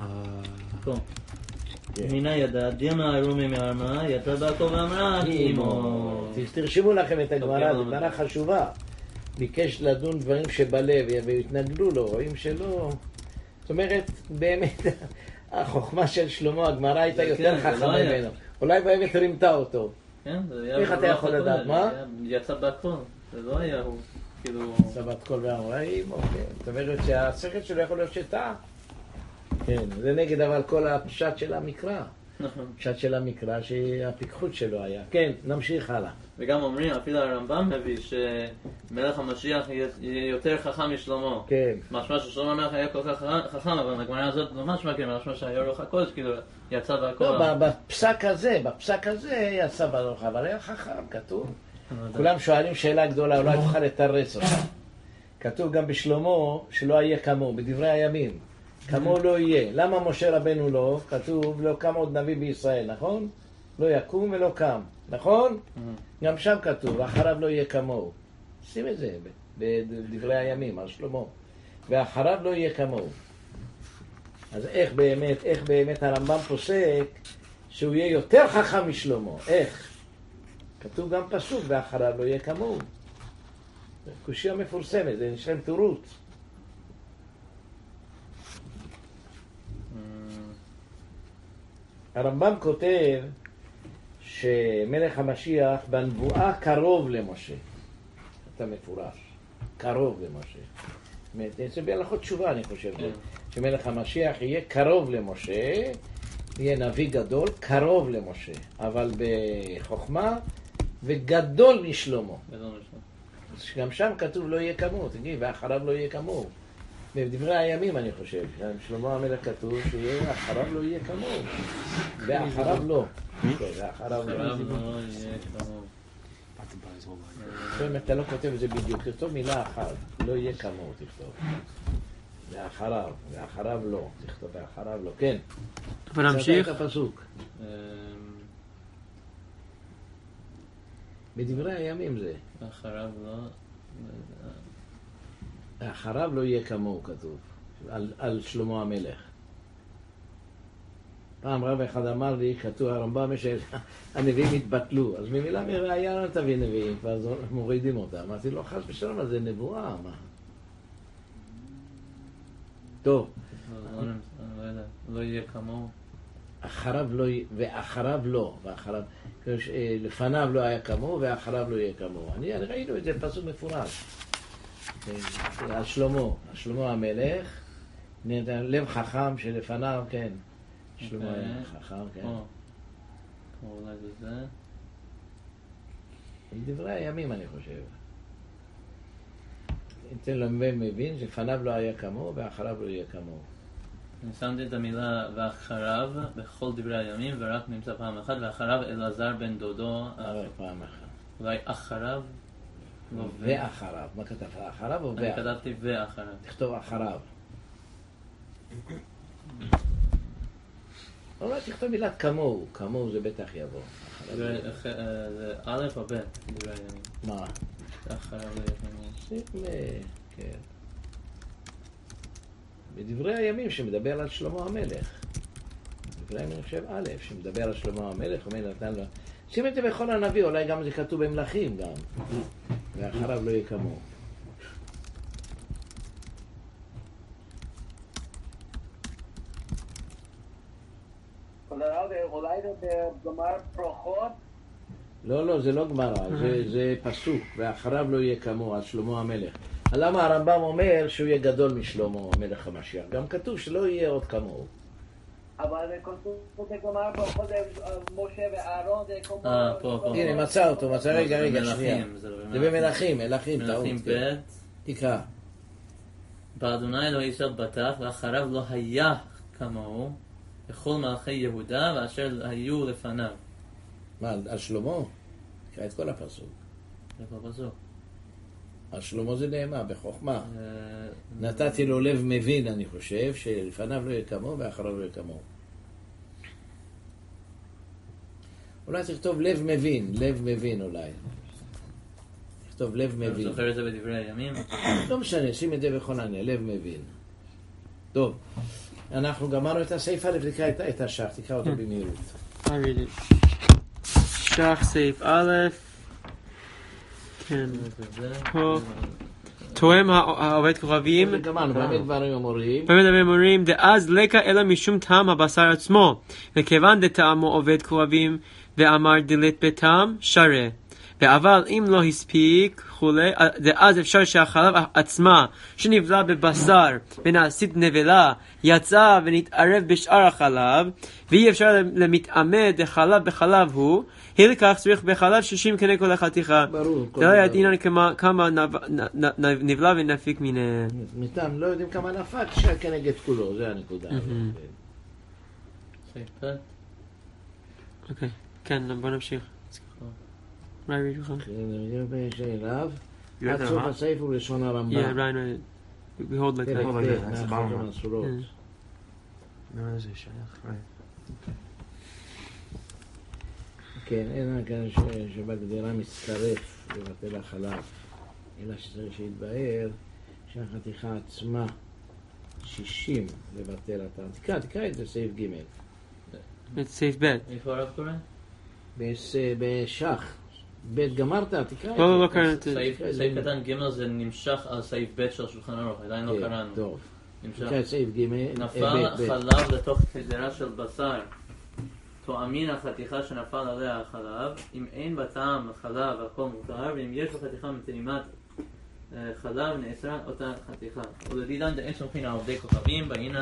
Speaker 3: מינה ידע, דימה ערומי מערמה, יצא בת קול ואמרה, אמו.
Speaker 2: תרשמו לכם את הגמרא, זו גמרא חשובה. ביקש לדון דברים שבלב, והתנגדו לו, רואים שלא. זאת אומרת, באמת, החוכמה של שלמה, הגמרא הייתה יותר חכמה ממנו. אולי באמת רימתה אותו. איך אתה יכול לדעת, מה?
Speaker 3: יצא בת קול, זה לא היה הוא, כאילו...
Speaker 2: יצא בת קול ואמרה, זאת אומרת שהשכל שלו יכול להיות שטעה. כן, זה נגד אבל כל הפשט של המקרא. פשט של המקרא שהפיקחות שלו היה. כן, נמשיך הלאה.
Speaker 3: וגם אומרים, אפילו הרמב"ם מביא שמלך המשיח יהיה יותר חכם משלמה.
Speaker 2: כן.
Speaker 3: משמע ששלמה המלך היה כל כך חכם, אבל הגמרא הזאת לא משמע, משמע שהיה רוח הקודש, כאילו יצא והכל.
Speaker 2: לא, בפסק הזה יצא ברוך, אבל היה חכם, כתוב. כולם שואלים שאלה גדולה, אולי תוכל לתרץ אותה. כתוב גם בשלמה שלא יהיה כמוהו, בדברי הימים. כמוהו לא יהיה. למה משה רבנו לא? כתוב לא קם עוד נביא בישראל, נכון? לא יקום ולא קם, נכון? גם שם כתוב, אחריו לא יהיה כמוהו. שים את זה בדברי הימים על שלמה. ואחריו לא יהיה כמוהו. אז איך באמת הרמב"ם פוסק שהוא יהיה יותר חכם משלמה? איך? כתוב גם פסוק, ואחריו לא יהיה כמוהו. קושיה מפורסמת, זה נשלם תירוץ. הרמב"ם כותב שמלך המשיח בנבואה קרוב למשה. אתה מפורש. קרוב למשה. זה בהלכות תשובה, אני חושב. שמלך המשיח יהיה קרוב למשה, יהיה נביא גדול, קרוב למשה. אבל בחוכמה וגדול משלמה. גם שם כתוב לא יהיה כמוהו, תגיד, ואחריו לא יהיה כמוהו. בדברי הימים אני חושב, שלמה המלך כתוב שיהיה אחריו לא יהיה כמוהו. ואחריו לא. ואחריו לא יהיה
Speaker 3: כמוהו.
Speaker 2: אתה לא כותב את זה בדיוק, תכתוב מילה אחת, לא יהיה כמוהו, תכתוב. ואחריו לא, תכתוב ואחריו לא, כן.
Speaker 1: ונמשיך.
Speaker 2: זה הפסוק. בדברי הימים זה.
Speaker 3: אחריו לא...
Speaker 2: אחריו לא יהיה כמוהו כתוב, על שלמה המלך. פעם רב אחד אמר לי, כתוב הרמב"ם שהנביאים התבטלו, אז ממילה מראיה לא תביא נביאים, ואז מורידים אותם. אמרתי לו, חס ושלום, אז זה נבואה, מה? טוב.
Speaker 3: לא יהיה כמוהו.
Speaker 2: אחריו לא, ואחריו לא, לפניו לא היה כמוהו, ואחריו לא יהיה כמוהו. אני ראינו את זה פסוק מפורש. על שלמה המלך, לב חכם שלפניו, כן. שלמה חכם, כן.
Speaker 3: אולי זה.
Speaker 2: דברי הימים אני חושב. ניתן למבן מבין שלפניו לא היה כמוהו ואחריו לא יהיה כמוהו.
Speaker 3: אני שמתי את המילה ואחריו בכל דברי הימים ורק נמצא פעם אחת, ואחריו אלעזר בן דודו.
Speaker 2: פעם אחת.
Speaker 3: אולי אחריו?
Speaker 2: ואחריו. מה כתבת? אחריו או ואחריו?
Speaker 3: אני כתבתי ואחריו. תכתוב
Speaker 2: אחריו. אולי תכתוב מילת כמוהו. כמוהו זה בטח יבוא.
Speaker 3: זה א' או ב' דברי הימים?
Speaker 2: מה?
Speaker 3: אחריו לא יהיה כמוהו.
Speaker 2: כן. בדברי הימים שמדבר על שלמה המלך. דברי הימים אני חושב א', שמדבר על שלמה המלך, אומר נתן לו... שים את זה בכל הנביא, אולי גם זה כתוב במלכים גם. ואחריו לא יהיה כמוהו.
Speaker 6: אולי זה בגמר ברכות?
Speaker 2: לא, זה לא גמרא, זה פסוק, ואחריו לא יהיה כמוהו, על שלמה המלך. למה הרמב"ם אומר שהוא יהיה גדול משלמה המלך המשיח? גם כתוב שלא יהיה עוד כמוהו.
Speaker 6: אבל זה כתוב בגמר ברכות, משה ואהרון, זה כמו...
Speaker 3: פה.
Speaker 2: הנה, מצא אותו, רגע, שנייה. זה במלכים, טעות.
Speaker 3: מלכים ב'
Speaker 2: תקרא.
Speaker 3: באדוני אלוהי ישראל בטח, ואחריו לא היה כמוהו, בכל מלכי יהודה, ואשר היו לפניו.
Speaker 2: מה, על שלמה? תקרא את כל הפסוק.
Speaker 3: זה כל פסוק.
Speaker 2: על שלמה זה נאמר, בחוכמה. נתתי לו לב מבין, אני חושב, שלפניו לא יהיה כמוהו ואחריו לא יהיה כמוהו. אולי תכתוב לב מבין אולי. תכתוב לב מבין.
Speaker 3: אתה זוכר את זה בדברי הימים?
Speaker 2: לא משנה, שים את זה בכל עניין, לב מבין. טוב, אנחנו גמרנו את הסעיף א', תקרא את השח, תקרא אותו במהירות.
Speaker 1: I read it. שח סעיף א', כן. פה. תואם העובד כוכבים.
Speaker 2: גמרנו, באמת דברים
Speaker 1: אומרים. דאז לקה אלא משום טעם הבשר עצמו. וכיוון דטעמו עובד כוכבים ואמר דלית בטעם, שרה. אבל אם לא הספיק וכולי, אז אפשר שהחלב עצמה שנבלה בבשר ונעשית נבלה יצא ונתערב בשאר החלב, ואי אפשר למתעמד החלב בחלב הוא, לכך צריך בחלב 60 כנגד כל החתיכה.
Speaker 2: ברור.
Speaker 1: זה לא ידעינן כמה נבלה ונפיק מיניהם.
Speaker 2: מטעם לא יודעים כמה נפק כנגד כולו, זה הנקודה.
Speaker 1: אוקיי, כן, בוא נמשיך. מה יריד לך?
Speaker 2: שאליו, עד סוף הסעיף הוא לשון הרמב"ם.
Speaker 1: Yeah, right. We hold like that.
Speaker 5: זה שייך,
Speaker 2: כן, אין כאן שבגדרה מצטרף לבטל החלב, אלא שצריך שיתבהר שהחתיכה עצמה 60 לבטל אותה. תקרא את זה סעיף ג'.
Speaker 1: It's safe bet.
Speaker 3: איפה הרב קורא?
Speaker 2: בשח. ב' גמרת, תקרא את זה.
Speaker 1: לא קראנו את זה.
Speaker 3: סעיף קטן ג' זה נמשך על סעיף ב' של שולחן ערוך, עדיין לא קראנו.
Speaker 2: טוב. תקרא את סעיף ג'.
Speaker 3: נפל חלב לתוך קדרה של בשר. תואמין החתיכה שנפל עליה החלב, אם אין בטעם חלב הכל מותר, ואם יש בחתיכה מטעימת חלב נאסרה אותה חתיכה. ולדידן דאין סומכין על עובדי כוכבים, בעינן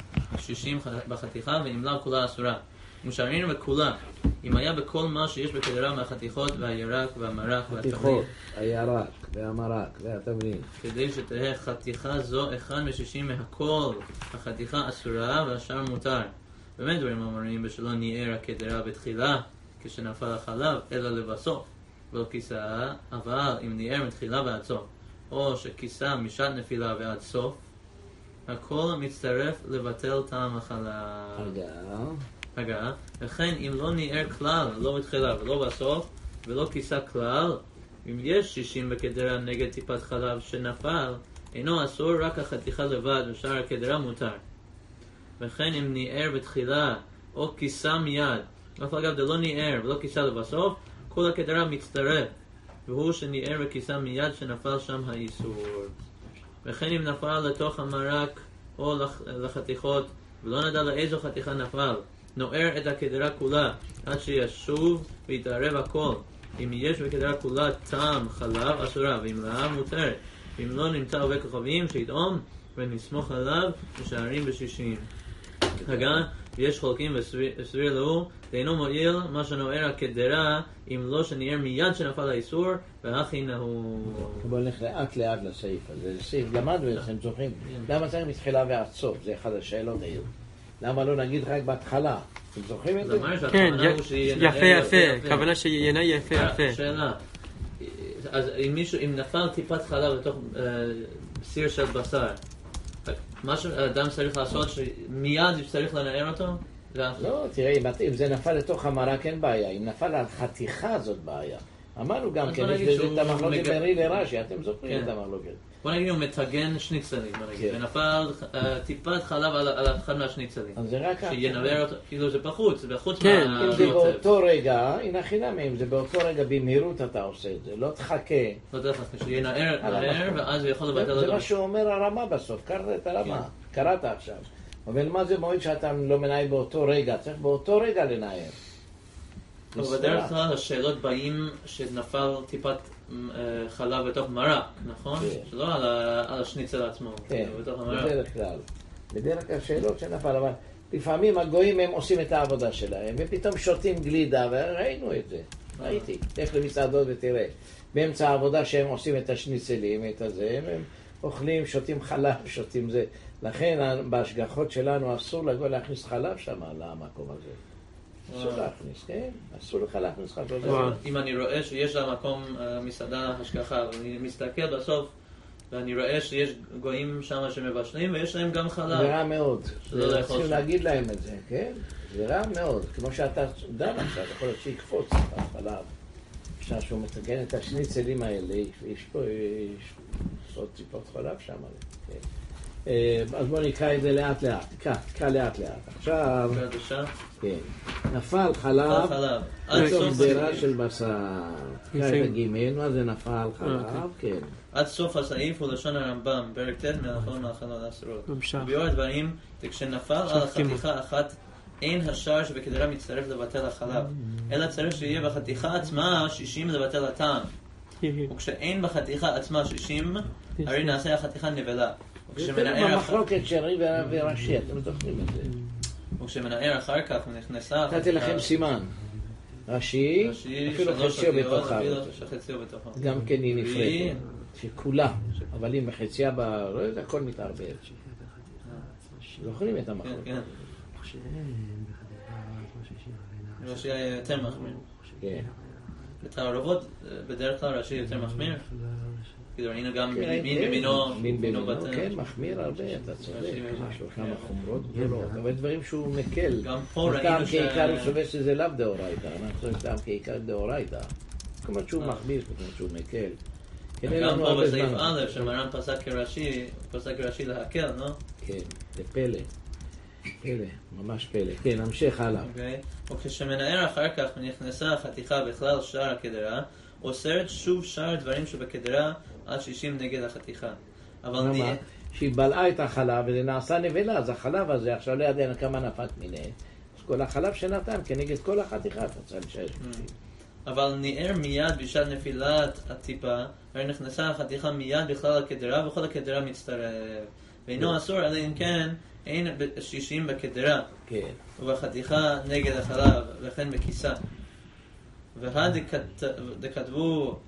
Speaker 3: 60 בחתיכה, ואם לא כולה אסורה. מושארינו בכולה, אם היה בכל מה שיש בקדרה מהחתיכות והירק והמרק והתבלין.
Speaker 2: חתיכות, הירק והמרק והתבלין.
Speaker 3: כדי שתהיה חתיכה זו אחד מ-60 מהכל, החתיכה אסורה והשאר מותר. באמת דברים אמורים בשלא ניער הקדרה בתחילה כשנפל החלב, אלא לבסוף, לא כיסה, אבל אם ניער מתחילה ועד סוף, או שכיסה משעת נפילה ועד סוף, הכל מצטרף לבטל טעם החלב. הגעה. וכן אם לא ניער כלל, לא בתחילה ולא בסוף, ולא כיסה כלל, אם יש 60 בקדרה נגד טיפת חלב שנפל, אינו אסור, רק החתיכה לבד ושאר הקדרה מותר. וכן אם ניער בתחילה או כיסה מיד, אף אגב זה לא ניער ולא כיסה לבסוף, כל הקדרה מצטרף, והוא שניער וכיסה מיד שנפל שם האיסור. וכן אם נפל לתוך המרק או לחתיכות ולא נדע לאיזו חתיכה נפל, נוער את הקדרה כולה עד שישוב ויתערב הכל. אם יש בקדרה כולה טעם חלב אסורה, ואם לה מותרת, ואם לא נמצא עובד כוכבים שיטעום ונסמוך עליו משארים ב60. הגן, ויש חולקים וסביר לו, דהינו מועיל מה שנוער הקדרה, אם לא שניער מיד שנפל האיסור, והכי נהוא.
Speaker 2: בואו נלך לאט לאט לסעיף הזה. זה סעיף למדנו, אתם זוכרים? למה צריך מתחילה ועד סוף? זה אחד השאלות היום. למה לא נגיד רק בהתחלה? אתם זוכרים את זה?
Speaker 1: כן, יפה. כוונה שינה יפה.
Speaker 3: שאלה. אז אם נפל טיפת חלב לתוך סיר של בשר, מה שאדם צריך לעשות שמיד צריך לנער אותו?
Speaker 2: לא, תראה, אם זה נפל לתוך המרק אין בעיה, אם נפל על חתיכה זאת בעיה. אמרנו גם כן, יש בזה את המחלוקת ברי לרש"י, אתם זוכרים את המחלוקת.
Speaker 3: בוא נגיד הוא מטגן שניצלים, ונפל טיפת חלב על אחד מהשניצלים.
Speaker 2: אז זה רק
Speaker 3: שינער אותו, כאילו זה בחוץ,
Speaker 2: אם זה באותו רגע, הנה חינם, אם זה באותו רגע במהירות אתה עושה את זה, לא תחכה.
Speaker 3: לא תחכה, שינער, ואז הוא יכול לבטל אותו.
Speaker 2: זה מה שאומר הרמה בסוף, קראת את הרמה, קראת עכשיו. אבל מה זה מועיל שאתה לא מנער באותו רגע? צריך באותו רגע לנער.
Speaker 3: בדרך כלל השאלות באים שנפל טיפת חלב בתוך מרק, נכון? שלא על השניצל עצמו, בתוך המרק.
Speaker 2: בדרך כלל. בדרך כלל שאלות שנפל, אבל לפעמים הגויים הם עושים את העבודה שלהם, ופתאום שותים גלידה, וראינו את זה. ראיתי. לך למסעדות ותראה. באמצע העבודה שהם עושים את השניצלים, את הזה, הם אוכלים, שותים חלב, שותים זה. לכן בהשגחות שלנו אסור לגוי להכניס חלב שם למקום הזה. אסור להכניס, כן? אסור לך להכניס חלב.
Speaker 3: אם אני רואה שיש למקום מסעדה השגחה, ואני מסתכל בסוף, ואני רואה שיש גויים שם שמבשלים, ויש להם גם חלב.
Speaker 2: זה רע מאוד. צריכים להגיד להם את זה, כן? זה רע מאוד. כמו שאתה דן עכשיו, יכול להיות שיקפוץ בחלב. עכשיו שהוא מתגן את השניצלים האלה, יש פה עוד טיפות חלב שם. אז בואו נקרא את זה לאט לאט. תקרא לאט לאט. עכשיו, נפל חלב עד סוף גדרה של בשר. תקרא את הגימל, מה זה נפל חלב? כן.
Speaker 3: עד סוף הסעיף הוא לשון הרמב"ם, פרק ט' מהלכות מאכלות אסורות. ביאור הדברים, כשנפל על החתיכה אחת אין השער שבקדרה מצטרף לבטל החלב, אלא צריך שיהיה בחתיכה עצמה 60 לבטל הטעם. וכשאין בחתיכה עצמה 60, הרי נעשה החתיכה נבלה.
Speaker 2: זה במחלוקת של ריבא ורש"י, אתם זוכרים את זה.
Speaker 3: וכשמנער אחר כך ונכנסה...
Speaker 2: נתתי לכם סימן. רש"י, אפילו חציו בתוכה. גם כן היא נפרדת. שכולה, אבל אם בחציה לא יודע, הכל מתערבב. זוכרים את המחלוקת.
Speaker 3: כן, כן. רש"י היה יותר מחמיר.
Speaker 2: כן.
Speaker 3: בתערובות, בדרך כלל רש"י יותר מחמיר. כאילו ראינו גם מין במינו בטל.
Speaker 2: כן, מחמיר הרבה, אתה צודק. יש לו כמה חומרות גדולות, אבל דברים שהוא מקל.
Speaker 3: גם פה ראינו
Speaker 2: כעיקר הוא סובר שזה לאו דאורייתא. אנחנו חושבים סתם כעיקר דאורייתא. כמו שהוא מחמיר, כמו שהוא מקל.
Speaker 3: גם פה בסעיף א' שמרן פסק כרש"י להקל, לא?
Speaker 2: כן, זה פלא. פלא, ממש פלא. כן, נמשיך הלאה.
Speaker 3: וכשמנער אחר כך ונכנסה החתיכה בכלל שער הקדרה, אוסרת שוב שאר דברים שבקדרה עד 60 נגד החתיכה. אבל
Speaker 2: שהיא בלעה את החלב וזה נעשה נבלה, אז החלב הזה עכשיו לא ידענו כמה נפק מיני. אז כל החלב שנתן כנגד כל החתיכה, אתה צריך להישאר 30.
Speaker 3: אבל ניער מיד בשעת נפילת הטיפה, הרי נכנסה החתיכה מיד בכלל הקדרה וכל הקדרה מצטרף. ואינו אסור, אלא אם כן אין 60 בקדרה.
Speaker 2: כן.
Speaker 3: ובחתיכה נגד החלב, וכן בכיסה. דכתבו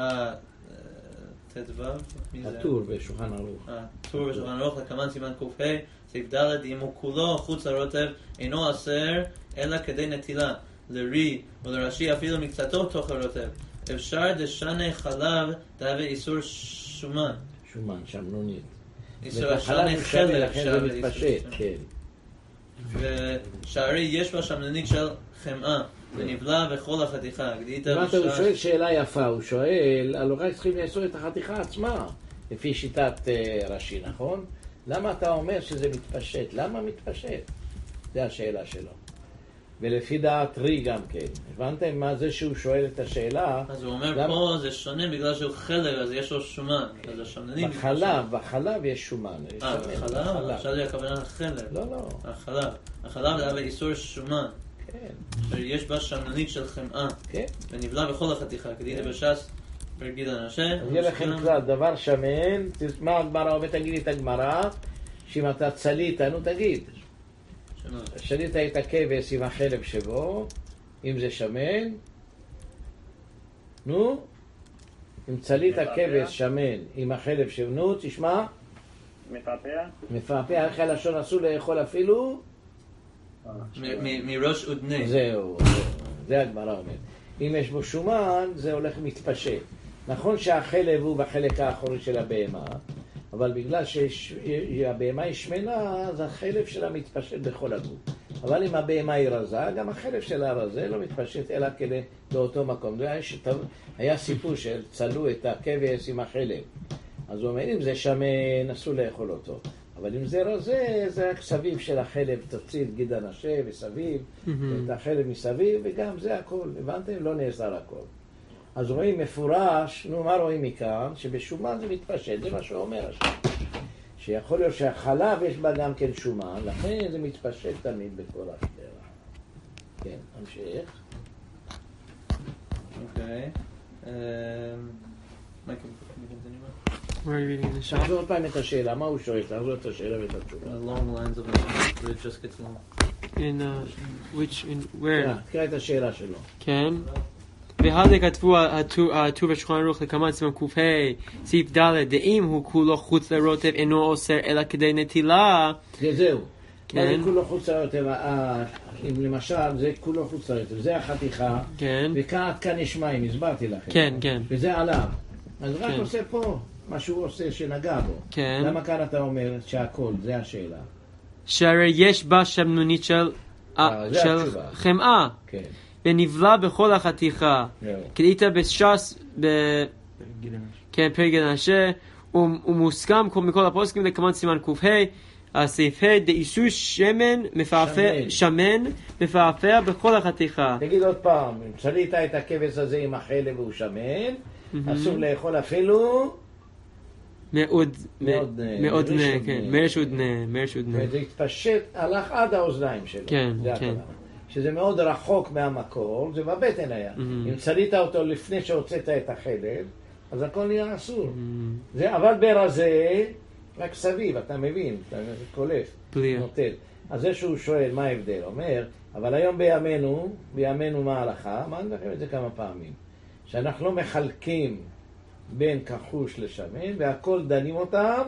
Speaker 2: הטור בשולחן ערוך.
Speaker 3: הטור בשולחן ערוך לקמן סימן ק"ה, סעיף ד', אם הוא כולו חוץ לרוטב, אינו אסר, אלא כדי נטילה. לרי ולרש"י אפילו מקצתו תוך הרוטב. אפשר דשנה חלב דהווה איסור שומן.
Speaker 2: שומן, שמנונית.
Speaker 3: איסור שנה חלב,
Speaker 2: לכן זה מתפשט, כן.
Speaker 3: ושערי יש בה שמנונית של חמאה, ונבלה בכל החתיכה.
Speaker 2: הוא שואל שאלה יפה, הוא שואל, הלוא רק צריכים לאסור את החתיכה עצמה, לפי שיטת רש"י, נכון? למה אתה אומר שזה מתפשט? למה מתפשט? זה השאלה שלו. ולפי דעת רי גם כן. הבנתם מה זה שהוא שואל את השאלה?
Speaker 3: אז הוא אומר פה זה שונה בגלל שהוא חלב, אז יש לו שומן.
Speaker 2: בחלב יש שומן.
Speaker 3: בחלב? עכשיו זה הכוונה לחלב.
Speaker 2: לא.
Speaker 3: החלב זה באיסור שומן.
Speaker 2: כן.
Speaker 3: יש בה שמנונית של חמאה. כן. ונבלה בכל החתיכה. כדאי בש"ס ברגיל הנשה.
Speaker 2: יהיה לכם קצת דבר שמן. מה הגמרא אומר? תגיד את הגמרא. שאם אתה צלית, נו תגיד. שלית את הכבש עם החלב שבו, אם זה שמן, נו, אם צלית הכבש שמן עם החלב שבו, נו, תשמע, מפעפע, איך הלשון אסור לאכול אפילו?
Speaker 3: מראש ודנה.
Speaker 2: זהו, זה הגמרא אומר. אם יש בו שומן, זה הולך מתפשט. נכון שהחלב הוא בחלק האחורי של הבהמה, אבל בגלל שהבהמה היא שמנה, אז החלב שלה מתפשט בכל הגוף. אבל אם הבהמה היא רזה, גם החלב שלה רזה לא מתפשט אלא כדי באותו מקום. היה סיפור של צלו את הכבש עם החלב. אז הוא אומר, אם זה שמן, אסור לאכול אותו. אבל אם זה רזה, זה רק סביב של החלב, תוציא את גיד הנשה וסביב, את החלב מסביב, וגם זה הכל. הבנתם? לא נאסר הכל. אז רואים מפורש, נו מה רואים מכאן? שבשומן זה מתפשט, זה מה שהוא אומר. שיכול להיות שהחלב יש בה גם כן שומן, לכן זה מתפשט תמיד בכל השדרה. כן, נמשיך.
Speaker 3: אוקיי.
Speaker 1: Where are you reading the shop?
Speaker 2: תחזור פעם את השאלה, מה הוא שואל? תחזור את השאלה ואת התשובה.
Speaker 3: Along the lines of it, it just gets long.
Speaker 1: where?
Speaker 2: תקרא את השאלה שלו.
Speaker 1: כן. והדה כתבו הטור בשולחן ערוך לקמן סימן ק"ה, סעיף ד', דאם הוא כולו חוץ לרוטב אינו אוסר אלא כדי נטילה.
Speaker 2: זהו. זה כולו חוץ לרוטב, אם למשל זה כולו חוץ לרוטב, זה החתיכה, וכאן יש מים, הסברתי לכם.
Speaker 1: כן, כן.
Speaker 2: וזה עליו. אז רק עושה פה מה שהוא עושה שנגע בו.
Speaker 1: כן.
Speaker 2: למה כאן אתה אומר שהכל, זה השאלה.
Speaker 1: שהרי יש בה שמנונית של חמאה.
Speaker 2: כן.
Speaker 1: ונבלה בכל החתיכה. כדאית בש"ס, פרק הנשה, ומוסכם מכל הפוסקים לקמן סימן ק"ה, הסעיף ה' דאיסור שמן מפעפע בכל החתיכה.
Speaker 2: תגיד עוד פעם, אם צלית את הכבש הזה עם החלב והוא שמן, אסור לאכול אפילו
Speaker 1: מאוד,
Speaker 2: מרשוד
Speaker 1: כן, מרשוד.
Speaker 2: וזה התפשט, הלך עד האוזניים שלו.
Speaker 1: כן,
Speaker 2: זה
Speaker 1: כן.
Speaker 2: הכוונה. שזה מאוד רחוק מהמקור, זה בבטן היה. אם צלית אותו לפני שהוצאת את החלב, אז הכל נראה אסור. זה אבל ברזה, רק סביב, אתה מבין, אתה קולף, נוטל. אז זה שהוא שואל מה ההבדל, אומר, אבל היום בימינו מה ההלכה? אמרנו לכם את זה כמה פעמים, שאנחנו לא מחלקים בין כחוש לשמן, והכל דנים אותם,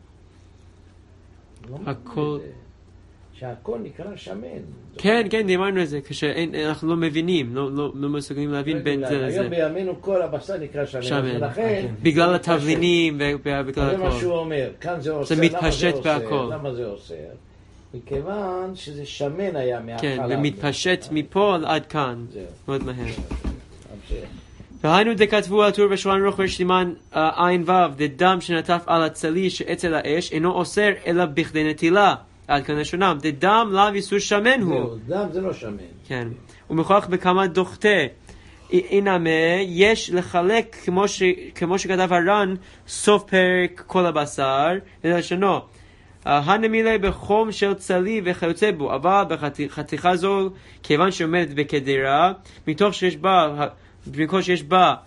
Speaker 1: הכל...
Speaker 2: שהכל נקרא שמן.
Speaker 1: כן, דיברנו על זה, כשאנחנו לא מבינים, לא מסוגלים להבין בין זה לזה.
Speaker 2: היום בימינו כל הבשר נקרא שמן. ולכן,
Speaker 1: בגלל התבלינים ובגלל
Speaker 2: זה מה
Speaker 1: הכל.
Speaker 2: שהוא אומר, כאן זה אוסר,
Speaker 1: זה מתפשט בהכל.
Speaker 2: למה זה אוסר? מכיוון שזה שמן היה מהחלב.
Speaker 1: כן, ומתפשט מפה עד כאן,
Speaker 2: זהו.
Speaker 1: מאוד מהר.
Speaker 2: המשך.
Speaker 1: והיינו דכתבו על טור בשולחן ערוך בסימן עין ו' דדם שנטף על הצלי שאצל האש אינו אוסר אלא בכדי נטילה. עד כאן לשונם, דדם לאו איסור שמן הוא.
Speaker 2: זהו, דם זה לא שמן.
Speaker 1: כן. ומוכרח בכמה דוחתה. אינמה, יש לחלק כמו שכתב הר"ן, סוף פרק כל הבשר, לשונו. הנמילה בחום של צלי וכיוצא בו, אבל בחתיכה זו, כיוון שעומדת בקדרה, מתוך שיש בה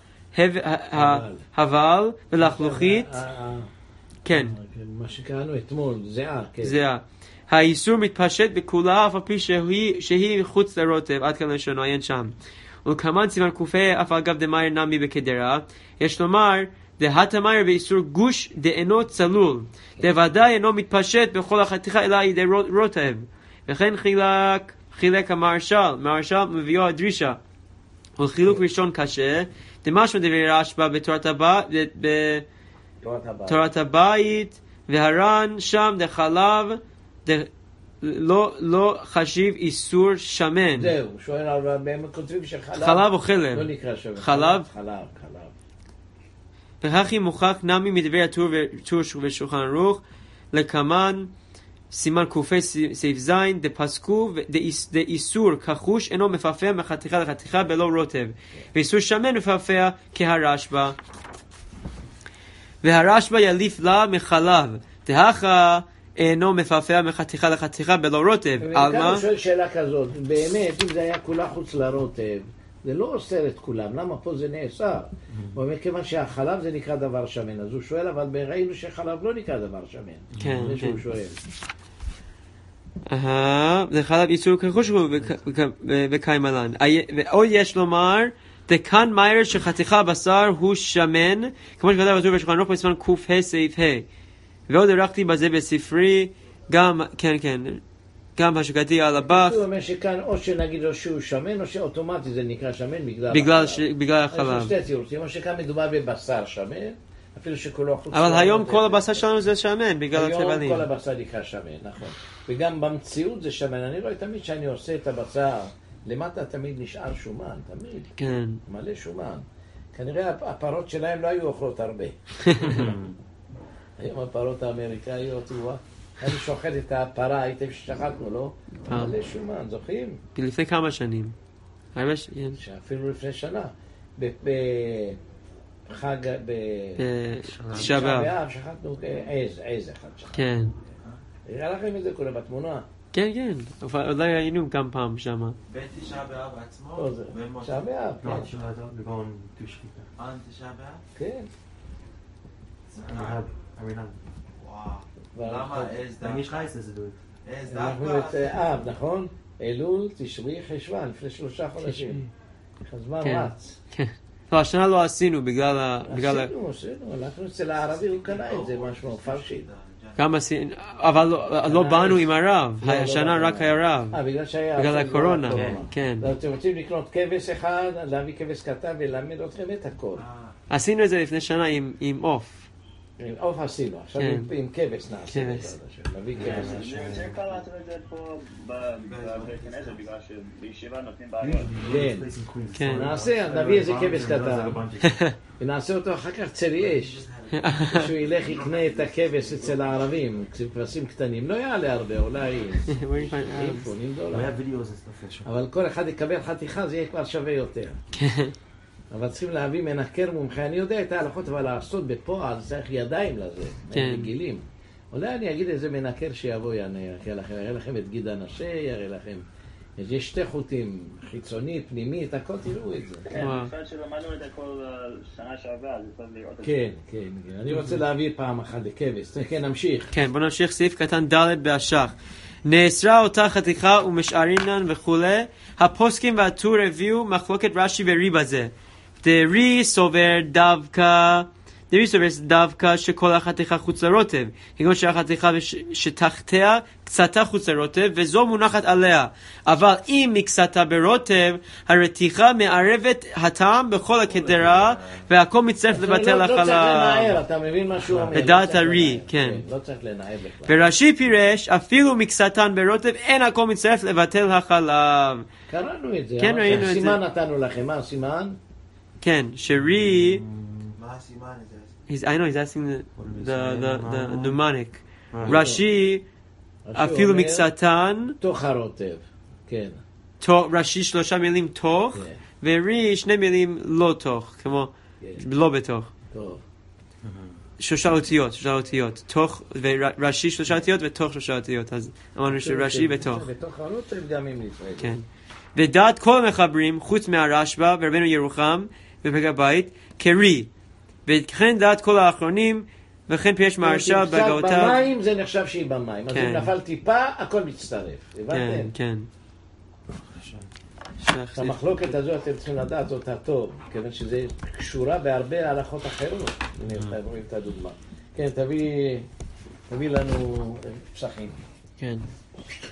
Speaker 1: הבל ולחלוכית, כן.
Speaker 2: מה שקראנו אתמול, זהה.
Speaker 1: זהה. האיסור מתפשט בכולה אף על פי שהיא חוץ לרוטב, עד כאן לשונו, עיין שם. ולכמן סימן קופה אף אגב דמאיר נמי בקדרה, יש לומר, דהתמאיר באיסור גוש דאינו צלול, דוודאי אינו מתפשט בכל החתיכה אלא ידי רוטב. וכן חילק המהרש"ל מביאו הדרישה. ולחילוק ראשון קשה, דמשמע דברי רשב"א בתורת הבית, והר"ן שם דחלב לא חשיב איסור שמן.
Speaker 2: זהו, שואל על הם כותבים שחלב.
Speaker 1: חלב או חלב?
Speaker 2: לא נקרא שמן.
Speaker 1: חלב?
Speaker 2: חלב.
Speaker 1: וכך היא מוכח נמי מדברי הטור ושולחן ערוך, לכמן סימן קופי סעיף זין, דפסקו דאיסור כחוש אינו מפעפע מחתיכה לחתיכה בלא רוטב, ואיסור שמן מפעפע כהרשב"א. והרשב"א יליף לה מחלב, דהכה אינו מפעפע מחתיכה לחתיכה בלא רוטב.
Speaker 2: וכאן הוא שואל שאלה כזאת, באמת אם זה היה כולה חוץ לרוטב, זה לא אוסר את כולם, למה פה זה נאסר? הוא אומר, כיוון שהחלב זה נקרא דבר שמן, אז הוא שואל, אבל ראינו שחלב לא נקרא דבר שמן.
Speaker 1: כן,
Speaker 2: זה שהוא שואל.
Speaker 1: זה חלב איסור כחוש וקיימלן. ועוד יש לומר, דכאן מאיר שחתיכה בשר הוא שמן, כמו שכתב בטור בשולחן ערוך בסימן ק"ה סעיף ה'. ועוד ערכתי בזה בספרי, גם, כן, גם השקעתי על הבח.
Speaker 2: הוא אומר שכאן או שנגיד לו שהוא שמן, או שאוטומטי זה נקרא שמן
Speaker 1: בגלל החלב.
Speaker 2: יש שתי תירוצים, או שכאן מדובר בבשר שמן, אפילו שכולו חוץ.
Speaker 1: אבל היום כל הבשר שלנו זה שמן, בגלל התבלינים.
Speaker 2: היום כל הבשר נקרא שמן, נכון. וגם במציאות זה שמן. אני רואה תמיד שאני עושה את הבשר, למטה תמיד נשאר שומן, תמיד.
Speaker 1: כן.
Speaker 2: מלא שומן. כנראה הפרות שלהם לא היו אוכלות הרבה. היום הפרות האמריקאיות, אני שוחט את הפרה, הייתם ששחטנו, לא? מלא שומן, זוכרים?
Speaker 1: לפני כמה שנים.
Speaker 2: שאפילו לפני שנה. בחג,
Speaker 1: תשעה באב.
Speaker 2: שחטנו עז אחד שחטנו.
Speaker 1: כן.
Speaker 2: נראה לכם את זה כולה בתמונה.
Speaker 1: כן. אולי היינו גם פעם שמה.
Speaker 5: בתשעה באב עצמו?
Speaker 2: תשעה באב, כן.
Speaker 5: תשעה באב?
Speaker 2: כן.
Speaker 5: למה עז דווקא? עז
Speaker 2: אנחנו את
Speaker 5: דווקא?
Speaker 2: אב, נכון? אלול, תשרי, חשוון, לפני 3 חודשים. הזמן רץ.
Speaker 1: כן. לא, השנה לא עשינו בגלל...
Speaker 2: עשינו. אנחנו אצל הערבי, הוא קנה את זה, משהו פרשי.
Speaker 1: גם עשינו, אבל לא באנו עם הרב. השנה רק היה רב. בגלל הקורונה. כן.
Speaker 2: אתם רוצים לקנות כבש אחד, להביא כבש קטן וללמד אתכם את הכל.
Speaker 1: עשינו את זה לפני שנה עם עוף.
Speaker 2: עם עוף עשינו, עכשיו עם כבש נעשה. להביא כבש נעשה.
Speaker 6: זה קראתם את זה פה בבית כנסת, בגלל שבישיבה נותנים בעיות.
Speaker 2: כן. נעשה, נביא איזה כבש קטן. ונעשה אותו אחר כך צלי אש. שהוא ילך יקנה את הכבש אצל הערבים, כבשים קטנים. לא יעלה הרבה, אולי $80. אבל כל אחד יקבל חתיכה, זה יהיה כבר שווה יותר. אבל צריכים להביא מנקר מומחה. אני יודע את ההלכות, אבל לעשות בפועל צריך ידיים לזה,
Speaker 1: כן.
Speaker 2: רגילים. אולי אני אגיד איזה מנקר שיבוא יראה לכם את גיד הנשה, יראה לכם. יש שתי חוטים, חיצוני, פנימי, את הכל תראו את זה.
Speaker 6: כן, בפרט שלמדנו את הכל שנה שעברה, אז צריך לראות את זה.
Speaker 2: כן, כן. אני רוצה להביא פעם אחת לכבש. כן, נמשיך.
Speaker 1: כן, בוא נמשיך סעיף קטן ד' באשך. נאסרה אותה חתיכה ומשארינן וכולי. הפוסקים והטור הביאו מחלוקת רש"י ורי בזה. דרי סובר דווקא שכל החתיכה חוץ לרוטב, כגון שהחתיכה שתחתיה קצתה חוץ לרוטב וזו מונחת עליה, אבל אם מקצתה ברוטב הרתיחה מערבת הטעם בכל הקדרה והכל מצטרף לבטל החלב.
Speaker 2: לא צריך לנער, אתה מבין מה שהוא אומר?
Speaker 1: בדעת הרי, כן.
Speaker 2: לא צריך לנער בכלל.
Speaker 1: ורש"י פירש אפילו מקצתן ברוטב אין הכל מצטרף לבטל החלב.
Speaker 2: קראנו את זה.
Speaker 1: כן, ראינו את זה.
Speaker 2: סימן נתנו לכם, מה הסימן?
Speaker 1: כן, שרי
Speaker 5: מה הסימן?
Speaker 1: I know he's asking the mnemonic. רש"י אפילו מקצתן
Speaker 2: תוך הרוטב, כן.
Speaker 1: רש"י 3 מילים תוך ורי 2 מילים לא תוך, כמו לא בתוך.
Speaker 2: טוב.
Speaker 1: 3 אותיות, תוך, ורש"י 3 אותיות ותוך 3 אותיות, אז אמרנו שרש"י בתוך.
Speaker 2: בתוך הרוטב גם עם ישראל.
Speaker 1: כן. ודעת כל המחברים, חוץ מהרשב"א ורבנו ירוחם בפרק הבית, קרי. וכן דעת כל האחרונים, וכן פירש מהרש"ל בהגהותיו.
Speaker 2: במים זה נחשב שהיא במים, אז אם נפל טיפה, הכל מצטרף. הבנתם?
Speaker 1: כן.
Speaker 2: את המחלוקת הזו אתם צריכים לדעת אותה טוב, כיוון שזה קשורה בהרבה הלכות אחרות. הנה, אתם רואים את הדוגמה. כן, תביא לנו פסחים.
Speaker 1: כן.